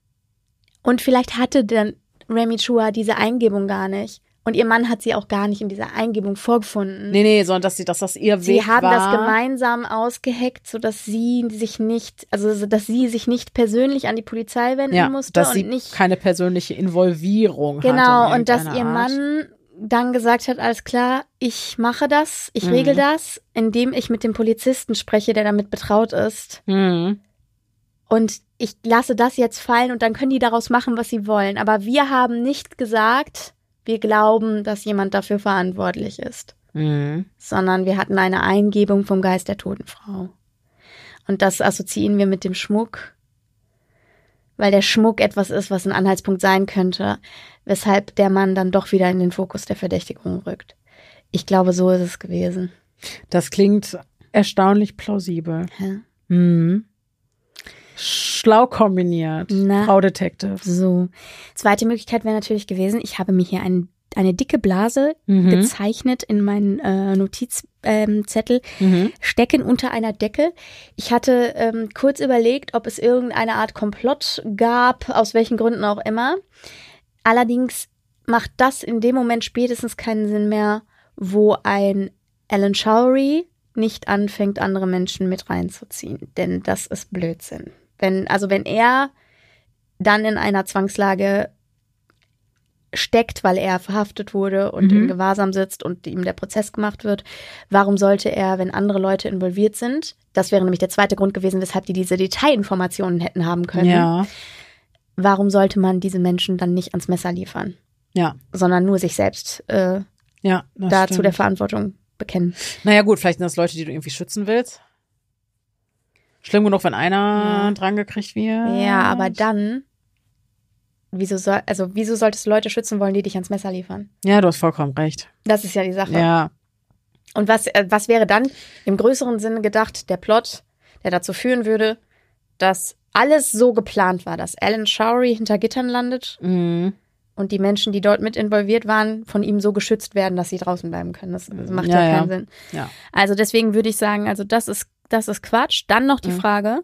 und vielleicht hatte dann Remy Chua diese Eingebung gar nicht. Und ihr Mann hat sie auch gar nicht in dieser Eingebung vorgefunden. Nee, nee, sondern dass, sie, dass das ihr Sie Weg haben war. das gemeinsam ausgeheckt, sodass sie sich nicht, also dass sie sich nicht persönlich an die Polizei wenden ja, musste dass und sie nicht keine persönliche Involvierung hatte. genau in und dass irgendeiner ihr Art. Mann dann gesagt hat, alles klar, ich mache das, ich Mhm. regel das, indem ich mit dem Polizisten spreche, der damit betraut ist. Mhm. Und ich lasse das jetzt fallen und dann können die daraus machen, was sie wollen. Aber wir haben nicht gesagt, wir glauben, dass jemand dafür verantwortlich ist. Mhm. Sondern wir hatten eine Eingebung vom Geist der toten Frau. Und das assoziieren wir mit dem Schmuck, weil der Schmuck etwas ist, was ein Anhaltspunkt sein könnte, weshalb der Mann dann doch wieder in den Fokus der Verdächtigung rückt. Ich glaube, so ist es gewesen. Das klingt erstaunlich plausibel. Ja. Mhm. Schlau kombiniert, Na, Frau Detective. So. Zweite Möglichkeit wäre natürlich gewesen, ich habe mir hier ein, eine dicke Blase Mhm. gezeichnet in meinen äh, Notizzettel, ähm, Mhm. stecken unter einer Decke. Ich hatte ähm, kurz überlegt, ob es irgendeine Art Komplott gab, aus welchen Gründen auch immer. Allerdings macht das in dem Moment spätestens keinen Sinn mehr, wo ein Alan Showery nicht anfängt, andere Menschen mit reinzuziehen. Denn das ist Blödsinn. Wenn, also wenn er dann in einer Zwangslage steckt, weil er verhaftet wurde und Mhm. in Gewahrsam sitzt und ihm der Prozess gemacht wird, warum sollte er, wenn andere Leute involviert sind, das wäre nämlich der zweite Grund gewesen, weshalb die diese Detailinformationen hätten haben können, Ja, warum sollte man diese Menschen dann nicht ans Messer liefern, ja, sondern nur sich selbst äh, ja. das da zu stimmt. der Verantwortung bekennen. Naja gut, vielleicht sind das Leute, die du irgendwie schützen willst. Schlimm genug, wenn einer Ja. drangekriegt wird. Ja, aber dann, wieso soll, also wieso solltest du Leute schützen wollen, die dich ans Messer liefern? Ja, du hast vollkommen recht. Das ist ja die Sache. Ja, Und was, äh, was wäre dann im größeren Sinne gedacht, der Plot, der dazu führen würde, dass alles so geplant war, dass Alan Showery hinter Gittern landet mhm. und die Menschen, die dort mit involviert waren, von ihm so geschützt werden, dass sie draußen bleiben können. Das, das macht ja, Ja, keinen ja. Sinn. Ja. Also deswegen würde ich sagen, also das ist, das ist Quatsch. Dann noch die Mhm. Frage,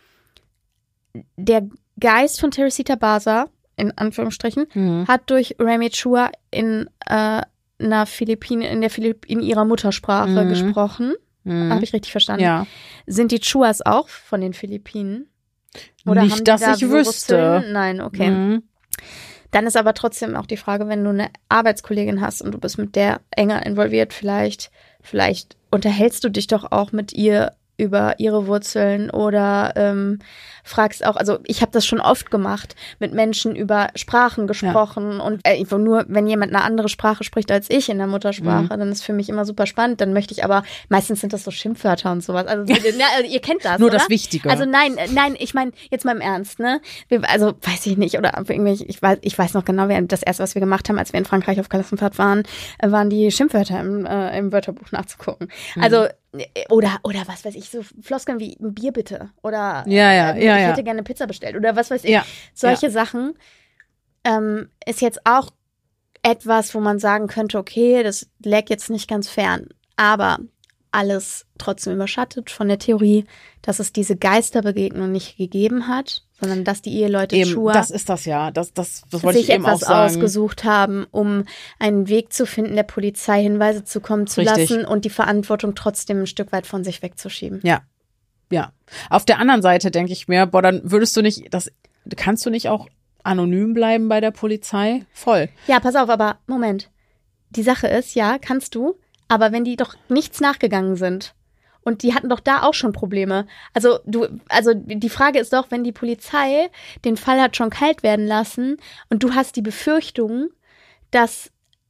der Geist von Teresita Baza, in Anführungsstrichen, Mhm. hat durch Remy Chua in äh, einer Philippine, in der Philipp in ihrer Muttersprache Mhm. gesprochen. Mhm. Habe ich richtig verstanden? Ja. Sind die Chuas auch von den Philippinen? Oder Nicht, haben die dass da ich so wüsste. Wurzeln? Nein, okay. Mhm. Dann ist aber trotzdem auch die Frage, wenn du eine Arbeitskollegin hast und du bist mit der enger involviert, vielleicht, vielleicht unterhältst du dich doch auch mit ihr über ihre Wurzeln oder ähm, fragst auch, also ich habe das schon oft gemacht, mit Menschen über Sprachen gesprochen und äh, nur wenn jemand eine andere Sprache spricht als ich in der Muttersprache, Mhm. dann ist für mich immer super spannend, dann möchte ich aber, meistens sind das so Schimpfwörter und sowas, also, ja, also ihr kennt das, Nur oder? das Wichtige. Also nein, äh, nein, ich meine, jetzt mal im Ernst, ne? Wir, also weiß ich nicht, oder irgendwelche, ich weiß, ich weiß noch genau, wir, das erste, was wir gemacht haben, als wir in Frankreich auf Klassenfahrt waren, äh, waren die Schimpfwörter im, äh, im Wörterbuch nachzugucken. Mhm. Also, äh, oder, oder was weiß ich, so Floskeln wie ein Bier bitte. Oder Ja, ja, äh, ja, ich ja. hätte gerne Pizza bestellt. Oder was weiß ich. Ja, Solche Sachen ähm, ist jetzt auch etwas, wo man sagen könnte, okay, das lag jetzt nicht ganz fern. Aber alles trotzdem überschattet von der Theorie, dass es diese Geisterbegegnung nicht gegeben hat, sondern dass die Eheleute Eben, Chua das ist das ja. Das, das, das wollte sich ich eben auch etwas sagen. ausgesucht haben, um einen Weg zu finden, der Polizei Hinweise zukommen zu Richtig. lassen und die Verantwortung trotzdem ein Stück weit von sich wegzuschieben. Ja, ja. Auf der anderen Seite denke ich mir, boah, dann würdest du nicht, das kannst du nicht auch anonym bleiben bei der Polizei? Voll. Ja, pass auf, aber Moment. Die Sache ist, ja, kannst du, aber wenn die doch nichts nachgegangen sind und die hatten doch da auch schon Probleme. Also du, also die Frage ist doch, wenn die Polizei den Fall hat schon kalt werden lassen und du hast die Befürchtung, dass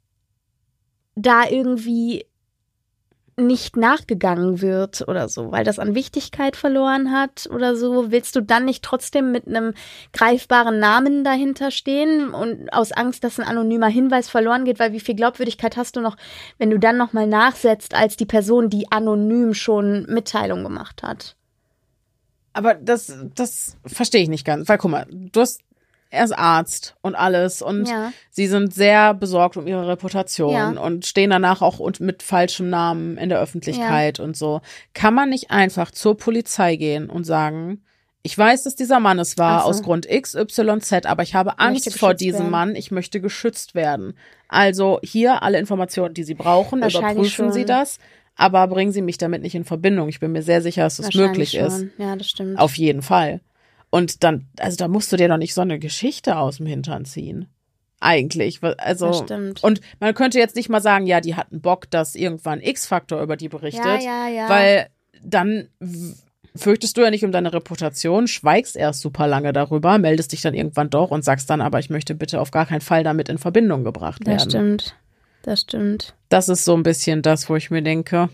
da irgendwie nicht nachgegangen wird oder so, weil das an Wichtigkeit verloren hat oder so, willst du dann nicht trotzdem mit einem greifbaren Namen dahinter stehen und aus Angst, dass ein anonymer Hinweis verloren geht, weil wie viel Glaubwürdigkeit hast du noch, wenn du dann nochmal nachsetzt als die Person, die anonym schon Mitteilung gemacht hat? Aber das, das verstehe ich nicht ganz. Weil guck mal, du hast, er ist Arzt und alles und Ja. sie sind sehr besorgt um ihre Reputation Ja. und stehen danach auch und mit falschem Namen in der Öffentlichkeit und so. Kann man nicht einfach zur Polizei gehen und sagen, ich weiß, dass dieser Mann es war Ach so. aus Grund X Y Z, aber ich habe Angst Möchte vor geschützt diesem werden. Mann, ich möchte geschützt werden. Also hier alle Informationen, die Sie brauchen, Wahrscheinlich überprüfen schon. Sie das, aber bringen Sie mich damit nicht in Verbindung. Ich bin mir sehr sicher, dass das Wahrscheinlich möglich ist. schon. Ja, das stimmt. Auf jeden Fall. Und dann, also da musst du dir doch nicht so eine Geschichte aus dem Hintern ziehen. Eigentlich. Also, Das stimmt. und man könnte jetzt nicht mal sagen, ja, die hatten Bock, dass irgendwann X-Faktor über die berichtet. Ja, ja, ja. Weil dann w- fürchtest du ja nicht um deine Reputation, schweigst erst super lange darüber, meldest dich dann irgendwann doch und sagst dann, aber ich möchte bitte auf gar keinen Fall damit in Verbindung gebracht werden. Das stimmt, das stimmt. Das ist so ein bisschen das, wo ich mir denke,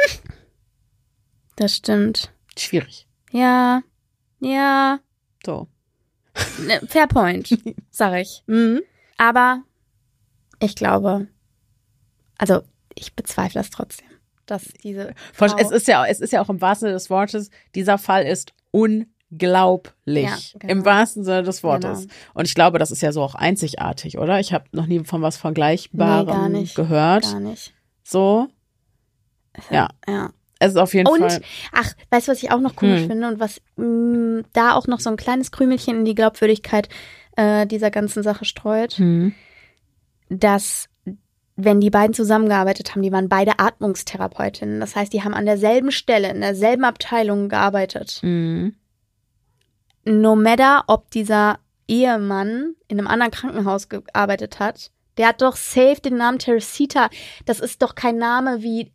das stimmt. Schwierig. Ja, ja. So. Fair point, sag ich. Mhm. Aber ich glaube, also ich bezweifle es trotzdem, dass diese Frau Es ist ja, es ist ja auch im wahrsten Sinne des Wortes, dieser Fall ist unglaublich. Ja, genau. Im wahrsten Sinne des Wortes. Genau. Und ich glaube, das ist ja so auch einzigartig, oder? Ich habe noch nie von was Vergleichbarem Nee, gar nicht. gehört. Gar nicht. So. Ja. Ja. Es ist auf jeden Und, Fall. ach, weißt du, was ich auch noch komisch Hm. finde und was mh, da auch noch so ein kleines Krümelchen in die Glaubwürdigkeit äh, dieser ganzen Sache streut, Hm. dass wenn die beiden zusammengearbeitet haben, die waren beide Atmungstherapeutinnen. Das heißt, die haben an derselben Stelle, in derselben Abteilung gearbeitet. Mhm. No matter, ob dieser Ehemann in einem anderen Krankenhaus gearbeitet hat, der hat doch safe den Namen Teresita. Das ist doch kein Name wie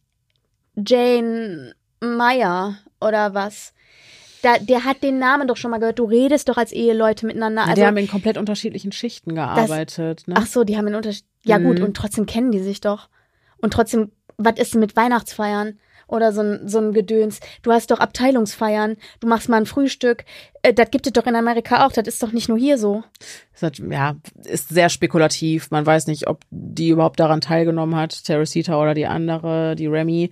Jane Meyer oder was. Da, der hat den Namen doch schon mal gehört. Du redest doch als Eheleute miteinander. Ja, Also, die haben in komplett unterschiedlichen Schichten gearbeitet. Ne? ach so, die haben in Unterschied. Ja gut, Mhm. und trotzdem kennen die sich doch. Und trotzdem, was ist denn mit Weihnachtsfeiern? Oder so ein, so ein Gedöns. Du hast doch Abteilungsfeiern. Du machst mal ein Frühstück. Äh, das gibt es doch in Amerika auch. Das ist doch nicht nur hier so. Ist halt, ja, ist sehr spekulativ. Man weiß nicht, ob die überhaupt daran teilgenommen hat, Teresita oder die andere, die Remy.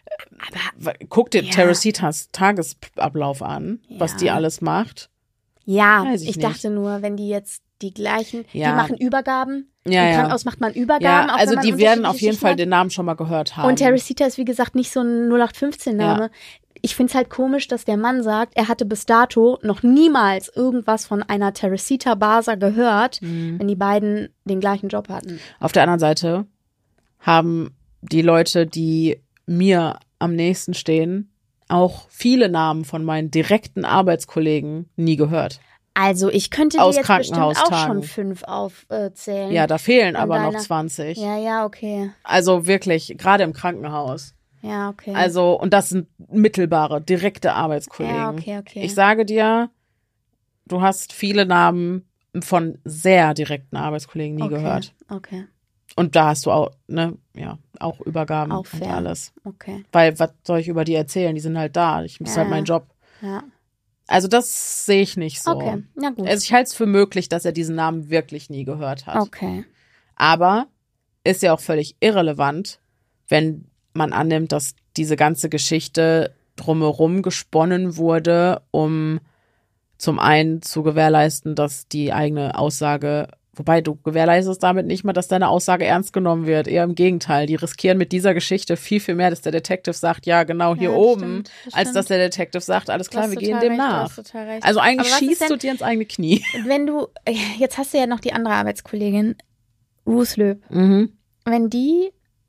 Aber guck dir Ja. Teresitas Tagesablauf an, was Ja. die alles macht. Ja, Weiß ich ich, nicht. dachte nur, wenn die jetzt die gleichen, Ja. die machen Übergaben. Ja, Im ja. Krankenhaus macht man Übergaben. Ja, auch also wenn man die werden auf unterschiedliche jeden Schichten Fall hat. den Namen schon mal gehört haben. Und Teresita ist, wie gesagt, nicht so ein null acht fünfzehn-Name. Ich finde es halt komisch, dass der Mann sagt, er hatte bis dato noch niemals irgendwas von einer Teresita Basa gehört, Mhm. wenn die beiden den gleichen Job hatten. Auf der anderen Seite haben die Leute, die mir am nächsten stehen, auch viele Namen von meinen direkten Arbeitskollegen nie gehört. Also ich könnte dir Aus jetzt bestimmt auch Krankenhaustagen. schon fünf aufzählen. Ja, da fehlen An aber noch deiner- zwanzig. ja, ja, okay. Also wirklich, gerade im Krankenhaus. Ja, okay. Also, und das sind mittelbare, direkte Arbeitskollegen. ja, okay, okay. Ich sage dir, du hast viele Namen von sehr direkten Arbeitskollegen nie okay. gehört. Okay, Und da hast du auch, ne, ja, auch Übergaben Auch und fair. alles. okay. Weil, was soll ich über die erzählen? Die sind halt da. Ich, das ist Ja, halt mein ja. Job. Ja, Also, das sehe ich nicht so. okay. Na gut. Also, ich halte es für möglich, dass er diesen Namen wirklich nie gehört hat. Okay. Aber ist ja auch völlig irrelevant, wenn man annimmt, dass diese ganze Geschichte drumherum gesponnen wurde, um zum einen zu gewährleisten, dass die eigene Aussage, wobei du gewährleistest damit nicht mal, dass deine Aussage ernst genommen wird. Eher im Gegenteil. Die riskieren mit dieser Geschichte viel, viel mehr, dass der Detective sagt, ja, genau hier Ja, das oben, stimmt, das als dass stimmt. der Detective sagt, alles Du klar, hast wir gehen total dem recht, du nach. hast total recht. Also eigentlich Aber was ist schießt denn- du dir ins eigene Knie. Wenn du, jetzt hast du ja noch die andere Arbeitskollegin, Ruth Löb. Mhm. Wenn die,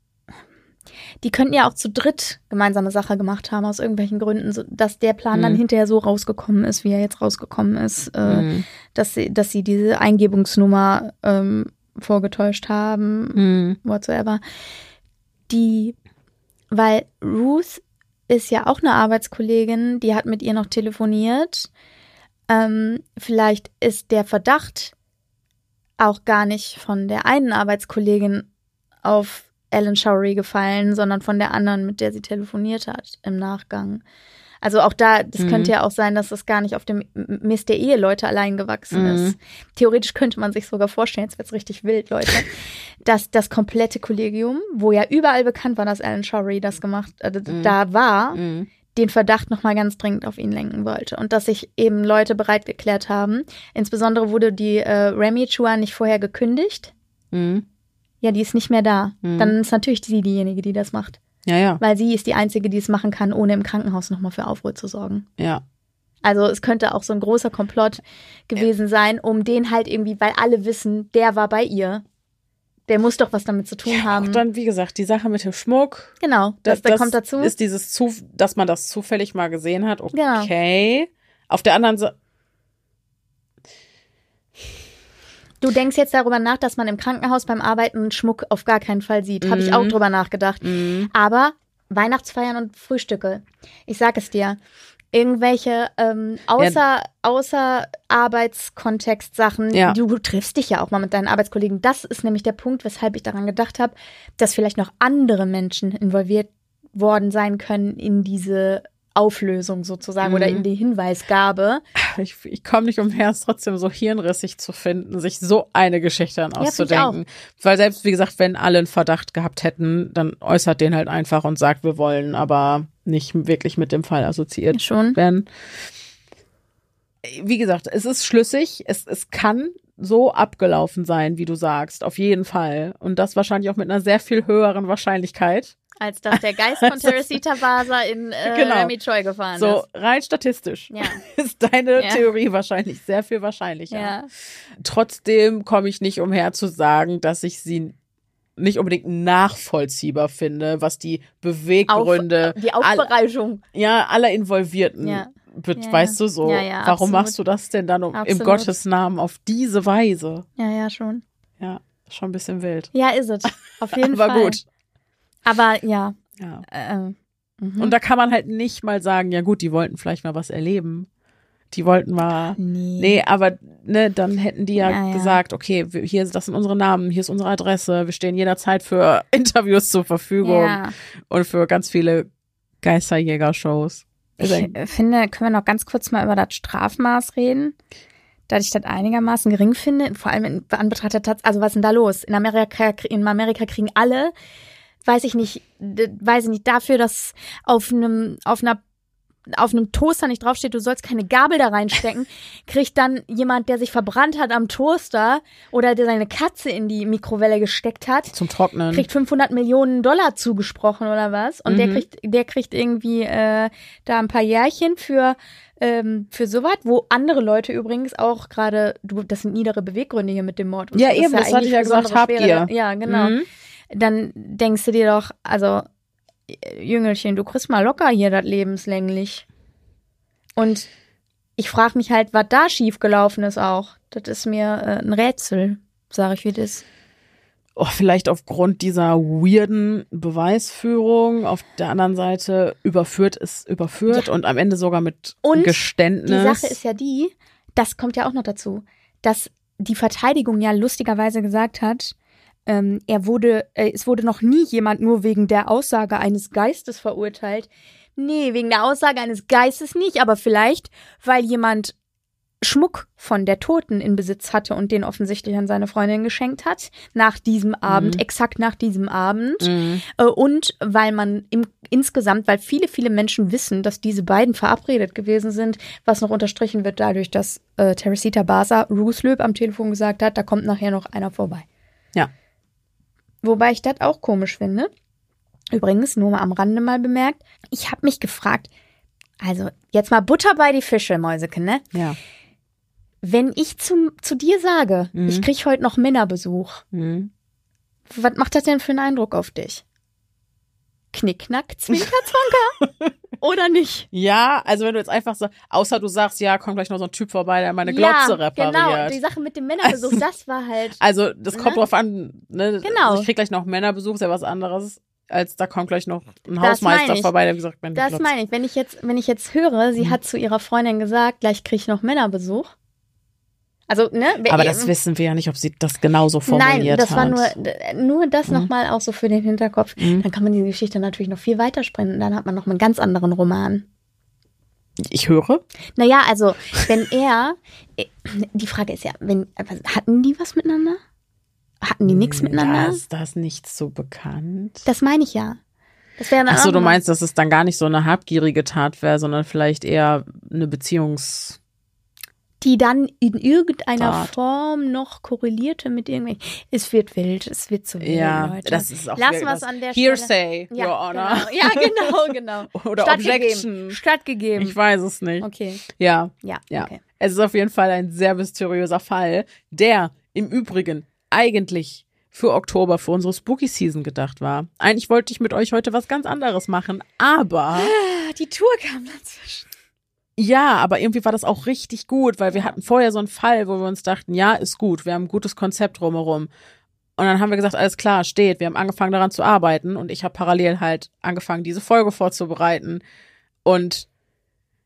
die könnten ja auch zu dritt gemeinsame Sache gemacht haben, aus irgendwelchen Gründen, so, dass der Plan dann Mhm. hinterher so rausgekommen ist, wie er jetzt rausgekommen ist, äh, Mhm. dass sie, dass sie diese Eingebungsnummer ähm, vorgetäuscht haben, Mhm. whatsoever. Die, weil Ruth ist ja auch eine Arbeitskollegin, die hat mit ihr noch telefoniert. Ähm, vielleicht ist der Verdacht auch gar nicht von der einen Arbeitskollegin auf Ellen Showery gefallen, sondern von der anderen, mit der sie telefoniert hat im Nachgang. Also auch da, das Mhm. könnte ja auch sein, dass das gar nicht auf dem Mist der Eheleute allein gewachsen Mhm. ist. Theoretisch könnte man sich sogar vorstellen, jetzt wird's richtig wild, Leute, dass das komplette Kollegium, wo ja überall bekannt war, dass Ellen Showery das gemacht, äh, Mhm. da war, Mhm. den Verdacht nochmal ganz dringend auf ihn lenken wollte. Und dass sich eben Leute bereit erklärt haben. Insbesondere wurde die äh, Remy Chua nicht vorher gekündigt. Mhm. Ja, die ist nicht mehr da. Mhm. Dann ist natürlich sie diejenige, die das macht. Ja, ja, Weil sie ist die Einzige, die es machen kann, ohne im Krankenhaus nochmal für Aufruhr zu sorgen. ja. Also es könnte auch so ein großer Komplott gewesen sein, um den halt irgendwie, weil alle wissen, der war bei ihr. Der muss doch was damit zu tun Ja, haben. auch dann, wie gesagt, die Sache mit dem Schmuck. Genau, das, das kommt dazu. Ist dieses, zu, dass man das zufällig mal gesehen hat. Genau. Okay. Auf der anderen Seite. Du denkst jetzt darüber nach, dass man im Krankenhaus beim Arbeiten Schmuck auf gar keinen Fall sieht. Habe ich auch drüber nachgedacht. Mhm. Aber Weihnachtsfeiern und Frühstücke. Ich sag es dir. irgendwelche ähm, außer, ja. außer Arbeitskontext-Sachen. Ja. Du, du triffst dich ja auch mal mit deinen Arbeitskollegen. Das ist nämlich der Punkt, weshalb ich daran gedacht habe, dass vielleicht noch andere Menschen involviert worden sein können in diese Auflösung sozusagen mhm. oder in die Hinweisgabe. Ich, ich komme nicht umher, es trotzdem so hirnrissig zu finden, sich so eine Geschichte dann auszudenken. Ja, weil selbst, wie gesagt, wenn alle einen Verdacht gehabt hätten, dann äußert den halt einfach und sagt, wir wollen aber nicht wirklich mit dem Fall assoziiert Schon. werden. Wie gesagt, es ist schlüssig, es, es kann so abgelaufen sein, wie du sagst, auf jeden Fall. Und das wahrscheinlich auch mit einer sehr viel höheren Wahrscheinlichkeit. Als dass der Geist von Teresita Basa in äh, genau. Remy Choi gefahren so, ist. So, rein statistisch ja. ist deine ja. Theorie wahrscheinlich sehr viel wahrscheinlicher. Ja. Trotzdem komme ich nicht umher zu sagen, dass ich sie nicht unbedingt nachvollziehbar finde, was die Beweggründe, Auf, die Aufbereichung. All, ja, aller Involvierten, ja. be- ja, weißt du so, ja, ja, warum absolut. machst du das denn dann um, im Gottes Namen auf diese Weise? Ja, ja, schon. Ja, schon ein bisschen wild. Ja, ist es. Auf jeden Aber Fall. gut. Aber ja. Ja. Äh, mhm. Und da kann man halt nicht mal sagen, ja gut, die wollten vielleicht mal was erleben. Die wollten mal, nee, nee aber ne, dann hätten die ja, ja, ja. gesagt, okay, wir, hier, das sind unsere Namen, hier ist unsere Adresse, wir stehen jederzeit für Interviews zur Verfügung ja. und für ganz viele Geisterjäger-Shows. Ich äh, finde, können wir noch ganz kurz mal über das Strafmaß reden, da ich das einigermaßen gering finde, vor allem in Anbetracht der Tatsache, also was ist denn da los? In Amerika, in Amerika kriegen alle, weiß ich nicht, weiß ich nicht, dafür, dass auf einem, auf einer auf einem Toaster nicht draufsteht, du sollst keine Gabel da reinstecken, kriegt dann jemand, der sich verbrannt hat am Toaster oder der seine Katze in die Mikrowelle gesteckt hat, zum Trocknen, kriegt fünfhundert Millionen Dollar zugesprochen oder was? Und mhm. der kriegt, der kriegt irgendwie äh, da ein paar Jährchen für ähm, für sowas, wo andere Leute übrigens auch gerade, du, das sind niedere Beweggründe hier mit dem Mord. Und ja, so, eben, das, das hatte ich ja gesagt, habt ihr. Ja, genau. Mhm. Dann denkst du dir doch, also Jüngelchen, du kriegst mal locker hier das lebenslänglich. Und ich frage mich halt, was da schiefgelaufen ist auch. Das ist mir äh, ein Rätsel, sage ich, wie das ist. Oh, vielleicht aufgrund dieser weirden Beweisführung. Auf der anderen Seite überführt ist überführt ja. und am Ende sogar mit und Geständnis. Die Sache ist ja die, das kommt ja auch noch dazu, dass die Verteidigung ja lustigerweise gesagt hat, Ähm, er wurde, äh, es wurde noch nie jemand nur wegen der Aussage eines Geistes verurteilt. Nee, wegen der Aussage eines Geistes nicht, aber vielleicht, weil jemand Schmuck von der Toten in Besitz hatte und den offensichtlich an seine Freundin geschenkt hat, nach diesem Abend, mhm. exakt nach diesem Abend. Mhm. Äh, und weil man im, insgesamt, weil viele, viele Menschen wissen, dass diese beiden verabredet gewesen sind, was noch unterstrichen wird dadurch, dass äh, Teresita Basa Ruth Loeb am Telefon gesagt hat, da kommt nachher noch einer vorbei. Ja. Wobei ich das auch komisch finde. Übrigens, nur mal am Rande mal bemerkt, ich habe mich gefragt, also jetzt mal Butter bei die Fische, Mäuseke, ne? Ja. Wenn ich zu, zu dir sage, mhm. ich krieg heute noch Männerbesuch, mhm. was macht das denn für einen Eindruck auf dich? Knickknack, Zwinker, Zwonker? Oder nicht? Ja, also wenn du jetzt einfach so, außer du sagst, ja, kommt gleich noch so ein Typ vorbei, der meine Glotze ja, repariert. Genau, die Sache mit dem Männerbesuch, also, das war halt. Also das kommt ne? drauf an, ne? Genau. Also ich krieg gleich noch Männerbesuch, ist ja was anderes, als da kommt gleich noch ein Hausmeister vorbei, der gesagt, meine Das Glotze. meine ich, wenn ich jetzt, wenn ich jetzt höre, sie hm. hat zu ihrer Freundin gesagt, gleich krieg ich noch Männerbesuch. Also, ne? Aber das wissen wir ja nicht, ob sie das genauso formuliert hat. Nein, das war nur, nur das mhm. nochmal auch so für den Hinterkopf. Mhm. Dann kann man diese Geschichte natürlich noch viel weiterspinnen und dann hat man noch einen ganz anderen Roman. Ich höre. Naja, also, wenn er, die Frage ist ja, wenn, hatten die was miteinander? Hatten die nichts miteinander? Da ist, da ist nichts so bekannt. Das meine ich ja. Das wäre Ach so, du meinst, dass es dann gar nicht so eine habgierige Tat wäre, sondern vielleicht eher eine Beziehungs- die dann in irgendeiner Tat. Form noch korrelierte mit irgendwelchen. Es wird wild, es wird zu wild, ja, Leute. Das ist auch Lassen wir es an der Hearsay, Stelle. Your Honor. Genau. Ja, genau, genau. Oder Objection. Stattgegeben. Ich weiß es nicht. Okay. Ja, ja, ja. Okay. Es ist auf jeden Fall ein sehr mysteriöser Fall, der im Übrigen eigentlich für Oktober, für unsere Spooky Season gedacht war. Eigentlich wollte ich mit euch heute was ganz anderes machen, aber die Tour kam dazwischen. Ja, aber irgendwie war das auch richtig gut, weil wir hatten vorher so einen Fall, wo wir uns dachten, ja, ist gut, wir haben ein gutes Konzept drumherum. Und dann haben wir gesagt, alles klar, steht. Wir haben angefangen daran zu arbeiten und ich habe parallel halt angefangen, diese Folge vorzubereiten. Und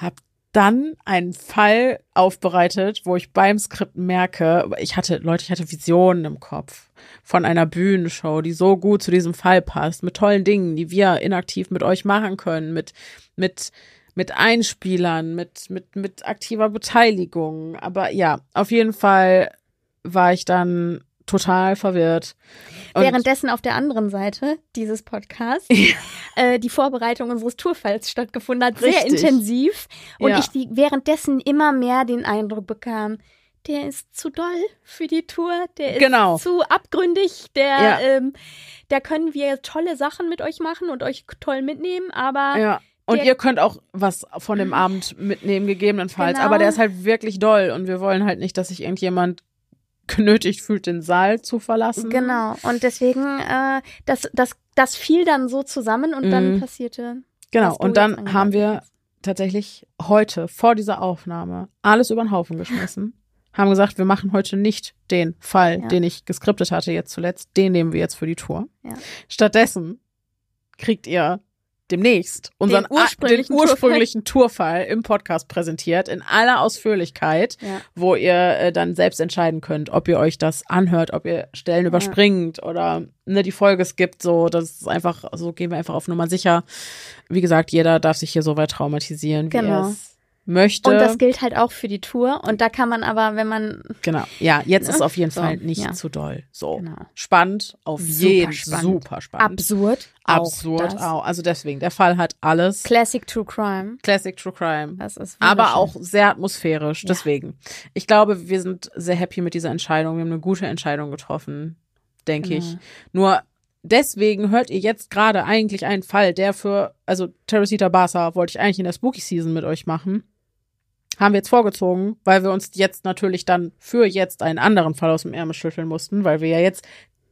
habe dann einen Fall aufbereitet, wo ich beim Skript merke, ich hatte, Leute, ich hatte Visionen im Kopf von einer Bühnenshow, die so gut zu diesem Fall passt, mit tollen Dingen, die wir inaktiv mit euch machen können, mit, mit, mit Einspielern, mit, mit, mit aktiver Beteiligung. Aber ja, auf jeden Fall war ich dann total verwirrt. Und währenddessen auf der anderen Seite dieses Podcasts ja. äh, die Vorbereitung unseres Tourfalls stattgefunden hat, sehr Richtig. intensiv. Und Ja. ich die währenddessen immer mehr den Eindruck bekam, der ist zu doll für die Tour, der ist Genau. zu abgründig, der, Ja. ähm, da können wir tolle Sachen mit euch machen und euch toll mitnehmen, aber Ja. Und der- ihr könnt auch was von dem Abend mitnehmen, gegebenenfalls. Genau. Aber der ist halt wirklich doll und wir wollen halt nicht, dass sich irgendjemand genötigt fühlt, den Saal zu verlassen. genau. Und deswegen, äh, das, das, das fiel dann so zusammen und dann Mhm. passierte. Genau. was du Und jetzt dann angedeutet haben wir hast. tatsächlich heute vor dieser Aufnahme alles über den Haufen geschmissen. Haben gesagt, wir machen heute nicht den Fall, Ja. den ich geskriptet hatte jetzt zuletzt. Den nehmen wir jetzt für die Tour. Ja. Stattdessen kriegt ihr demnächst unseren Den ursprünglichen den ursprünglichen Tourfall im Podcast präsentiert, in aller Ausführlichkeit, Ja. wo ihr äh, dann selbst entscheiden könnt, ob ihr euch das anhört, ob ihr Stellen Ja. überspringt oder ne, die Folge skippt. So, das ist einfach, so gehen wir einfach auf Nummer sicher. Wie gesagt, jeder darf sich hier so weit traumatisieren, wie Genau. er es möchte. Und das gilt halt auch für die Tour. Und da kann man aber, wenn man Genau. Ja, jetzt Ne? ist auf jeden So, Fall nicht ja. zu doll. So. Genau. Spannend, auf Super jeden spannend. super spannend. absurd, Absurd auch das. auch. Also deswegen, der Fall hat alles. Classic True Crime. Classic True Crime. Das ist Aber auch wunderschön. sehr atmosphärisch. Ja. Deswegen. Ich glaube, wir sind sehr happy mit dieser Entscheidung. Wir haben eine gute Entscheidung getroffen, denke Genau. ich. Nur deswegen hört ihr jetzt gerade eigentlich einen Fall, der für, also Teresita Barca wollte ich eigentlich in der Spooky Season mit euch machen. Haben wir jetzt vorgezogen, weil wir uns jetzt natürlich dann für jetzt einen anderen Fall aus dem Ärmel schütteln mussten, weil wir ja jetzt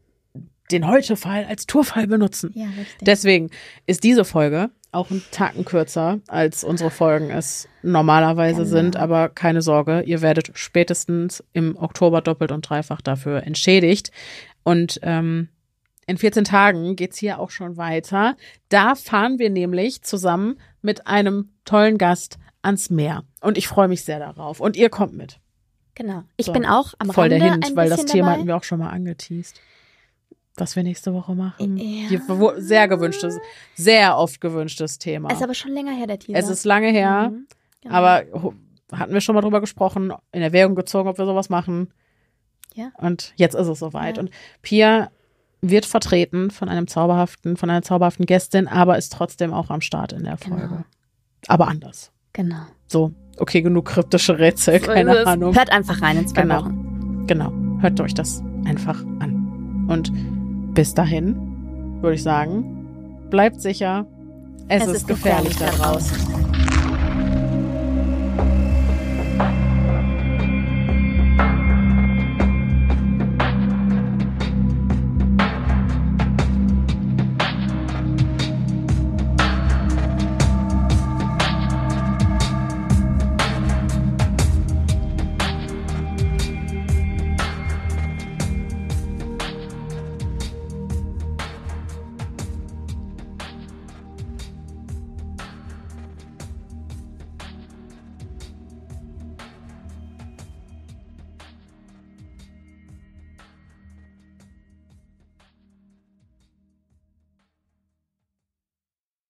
den Heute-Fall als Tourfall benutzen. Ja, richtig. Deswegen ist diese Folge auch ein Tacken kürzer, als unsere Folgen es normalerweise Genau. sind. Aber keine Sorge, ihr werdet spätestens im Oktober doppelt und dreifach dafür entschädigt. Und ähm, in vierzehn Tagen geht's hier auch schon weiter. Da fahren wir nämlich zusammen mit einem tollen Gast ans Meer. Und ich freue mich sehr darauf. Und ihr kommt mit. Genau. Ich So. bin auch am Voll Rande der Hint, ein weil das bisschen Thema dabei. hatten wir auch schon mal angeteased. Was wir nächste Woche machen. Ja. Hier, wo- sehr gewünschtes, sehr oft gewünschtes Thema. Es ist aber schon länger her, der Teaser. Es ist lange her, Mhm. Genau. aber ho- hatten wir schon mal drüber gesprochen, in Erwägung gezogen, ob wir sowas machen. Ja. Und jetzt ist es soweit. Ja. Und Pia wird vertreten von einem zauberhaften, von einer zauberhaften Gästin, aber ist trotzdem auch am Start in der Folge. Genau. Aber anders. Genau. So, okay, genug kryptische Rätsel, keine So ist es. Ahnung. Hört einfach rein in zwei Genau. Wochen. Genau, hört euch das einfach an. Und bis dahin würde ich sagen, bleibt sicher, es, ist gefährlich da draußen.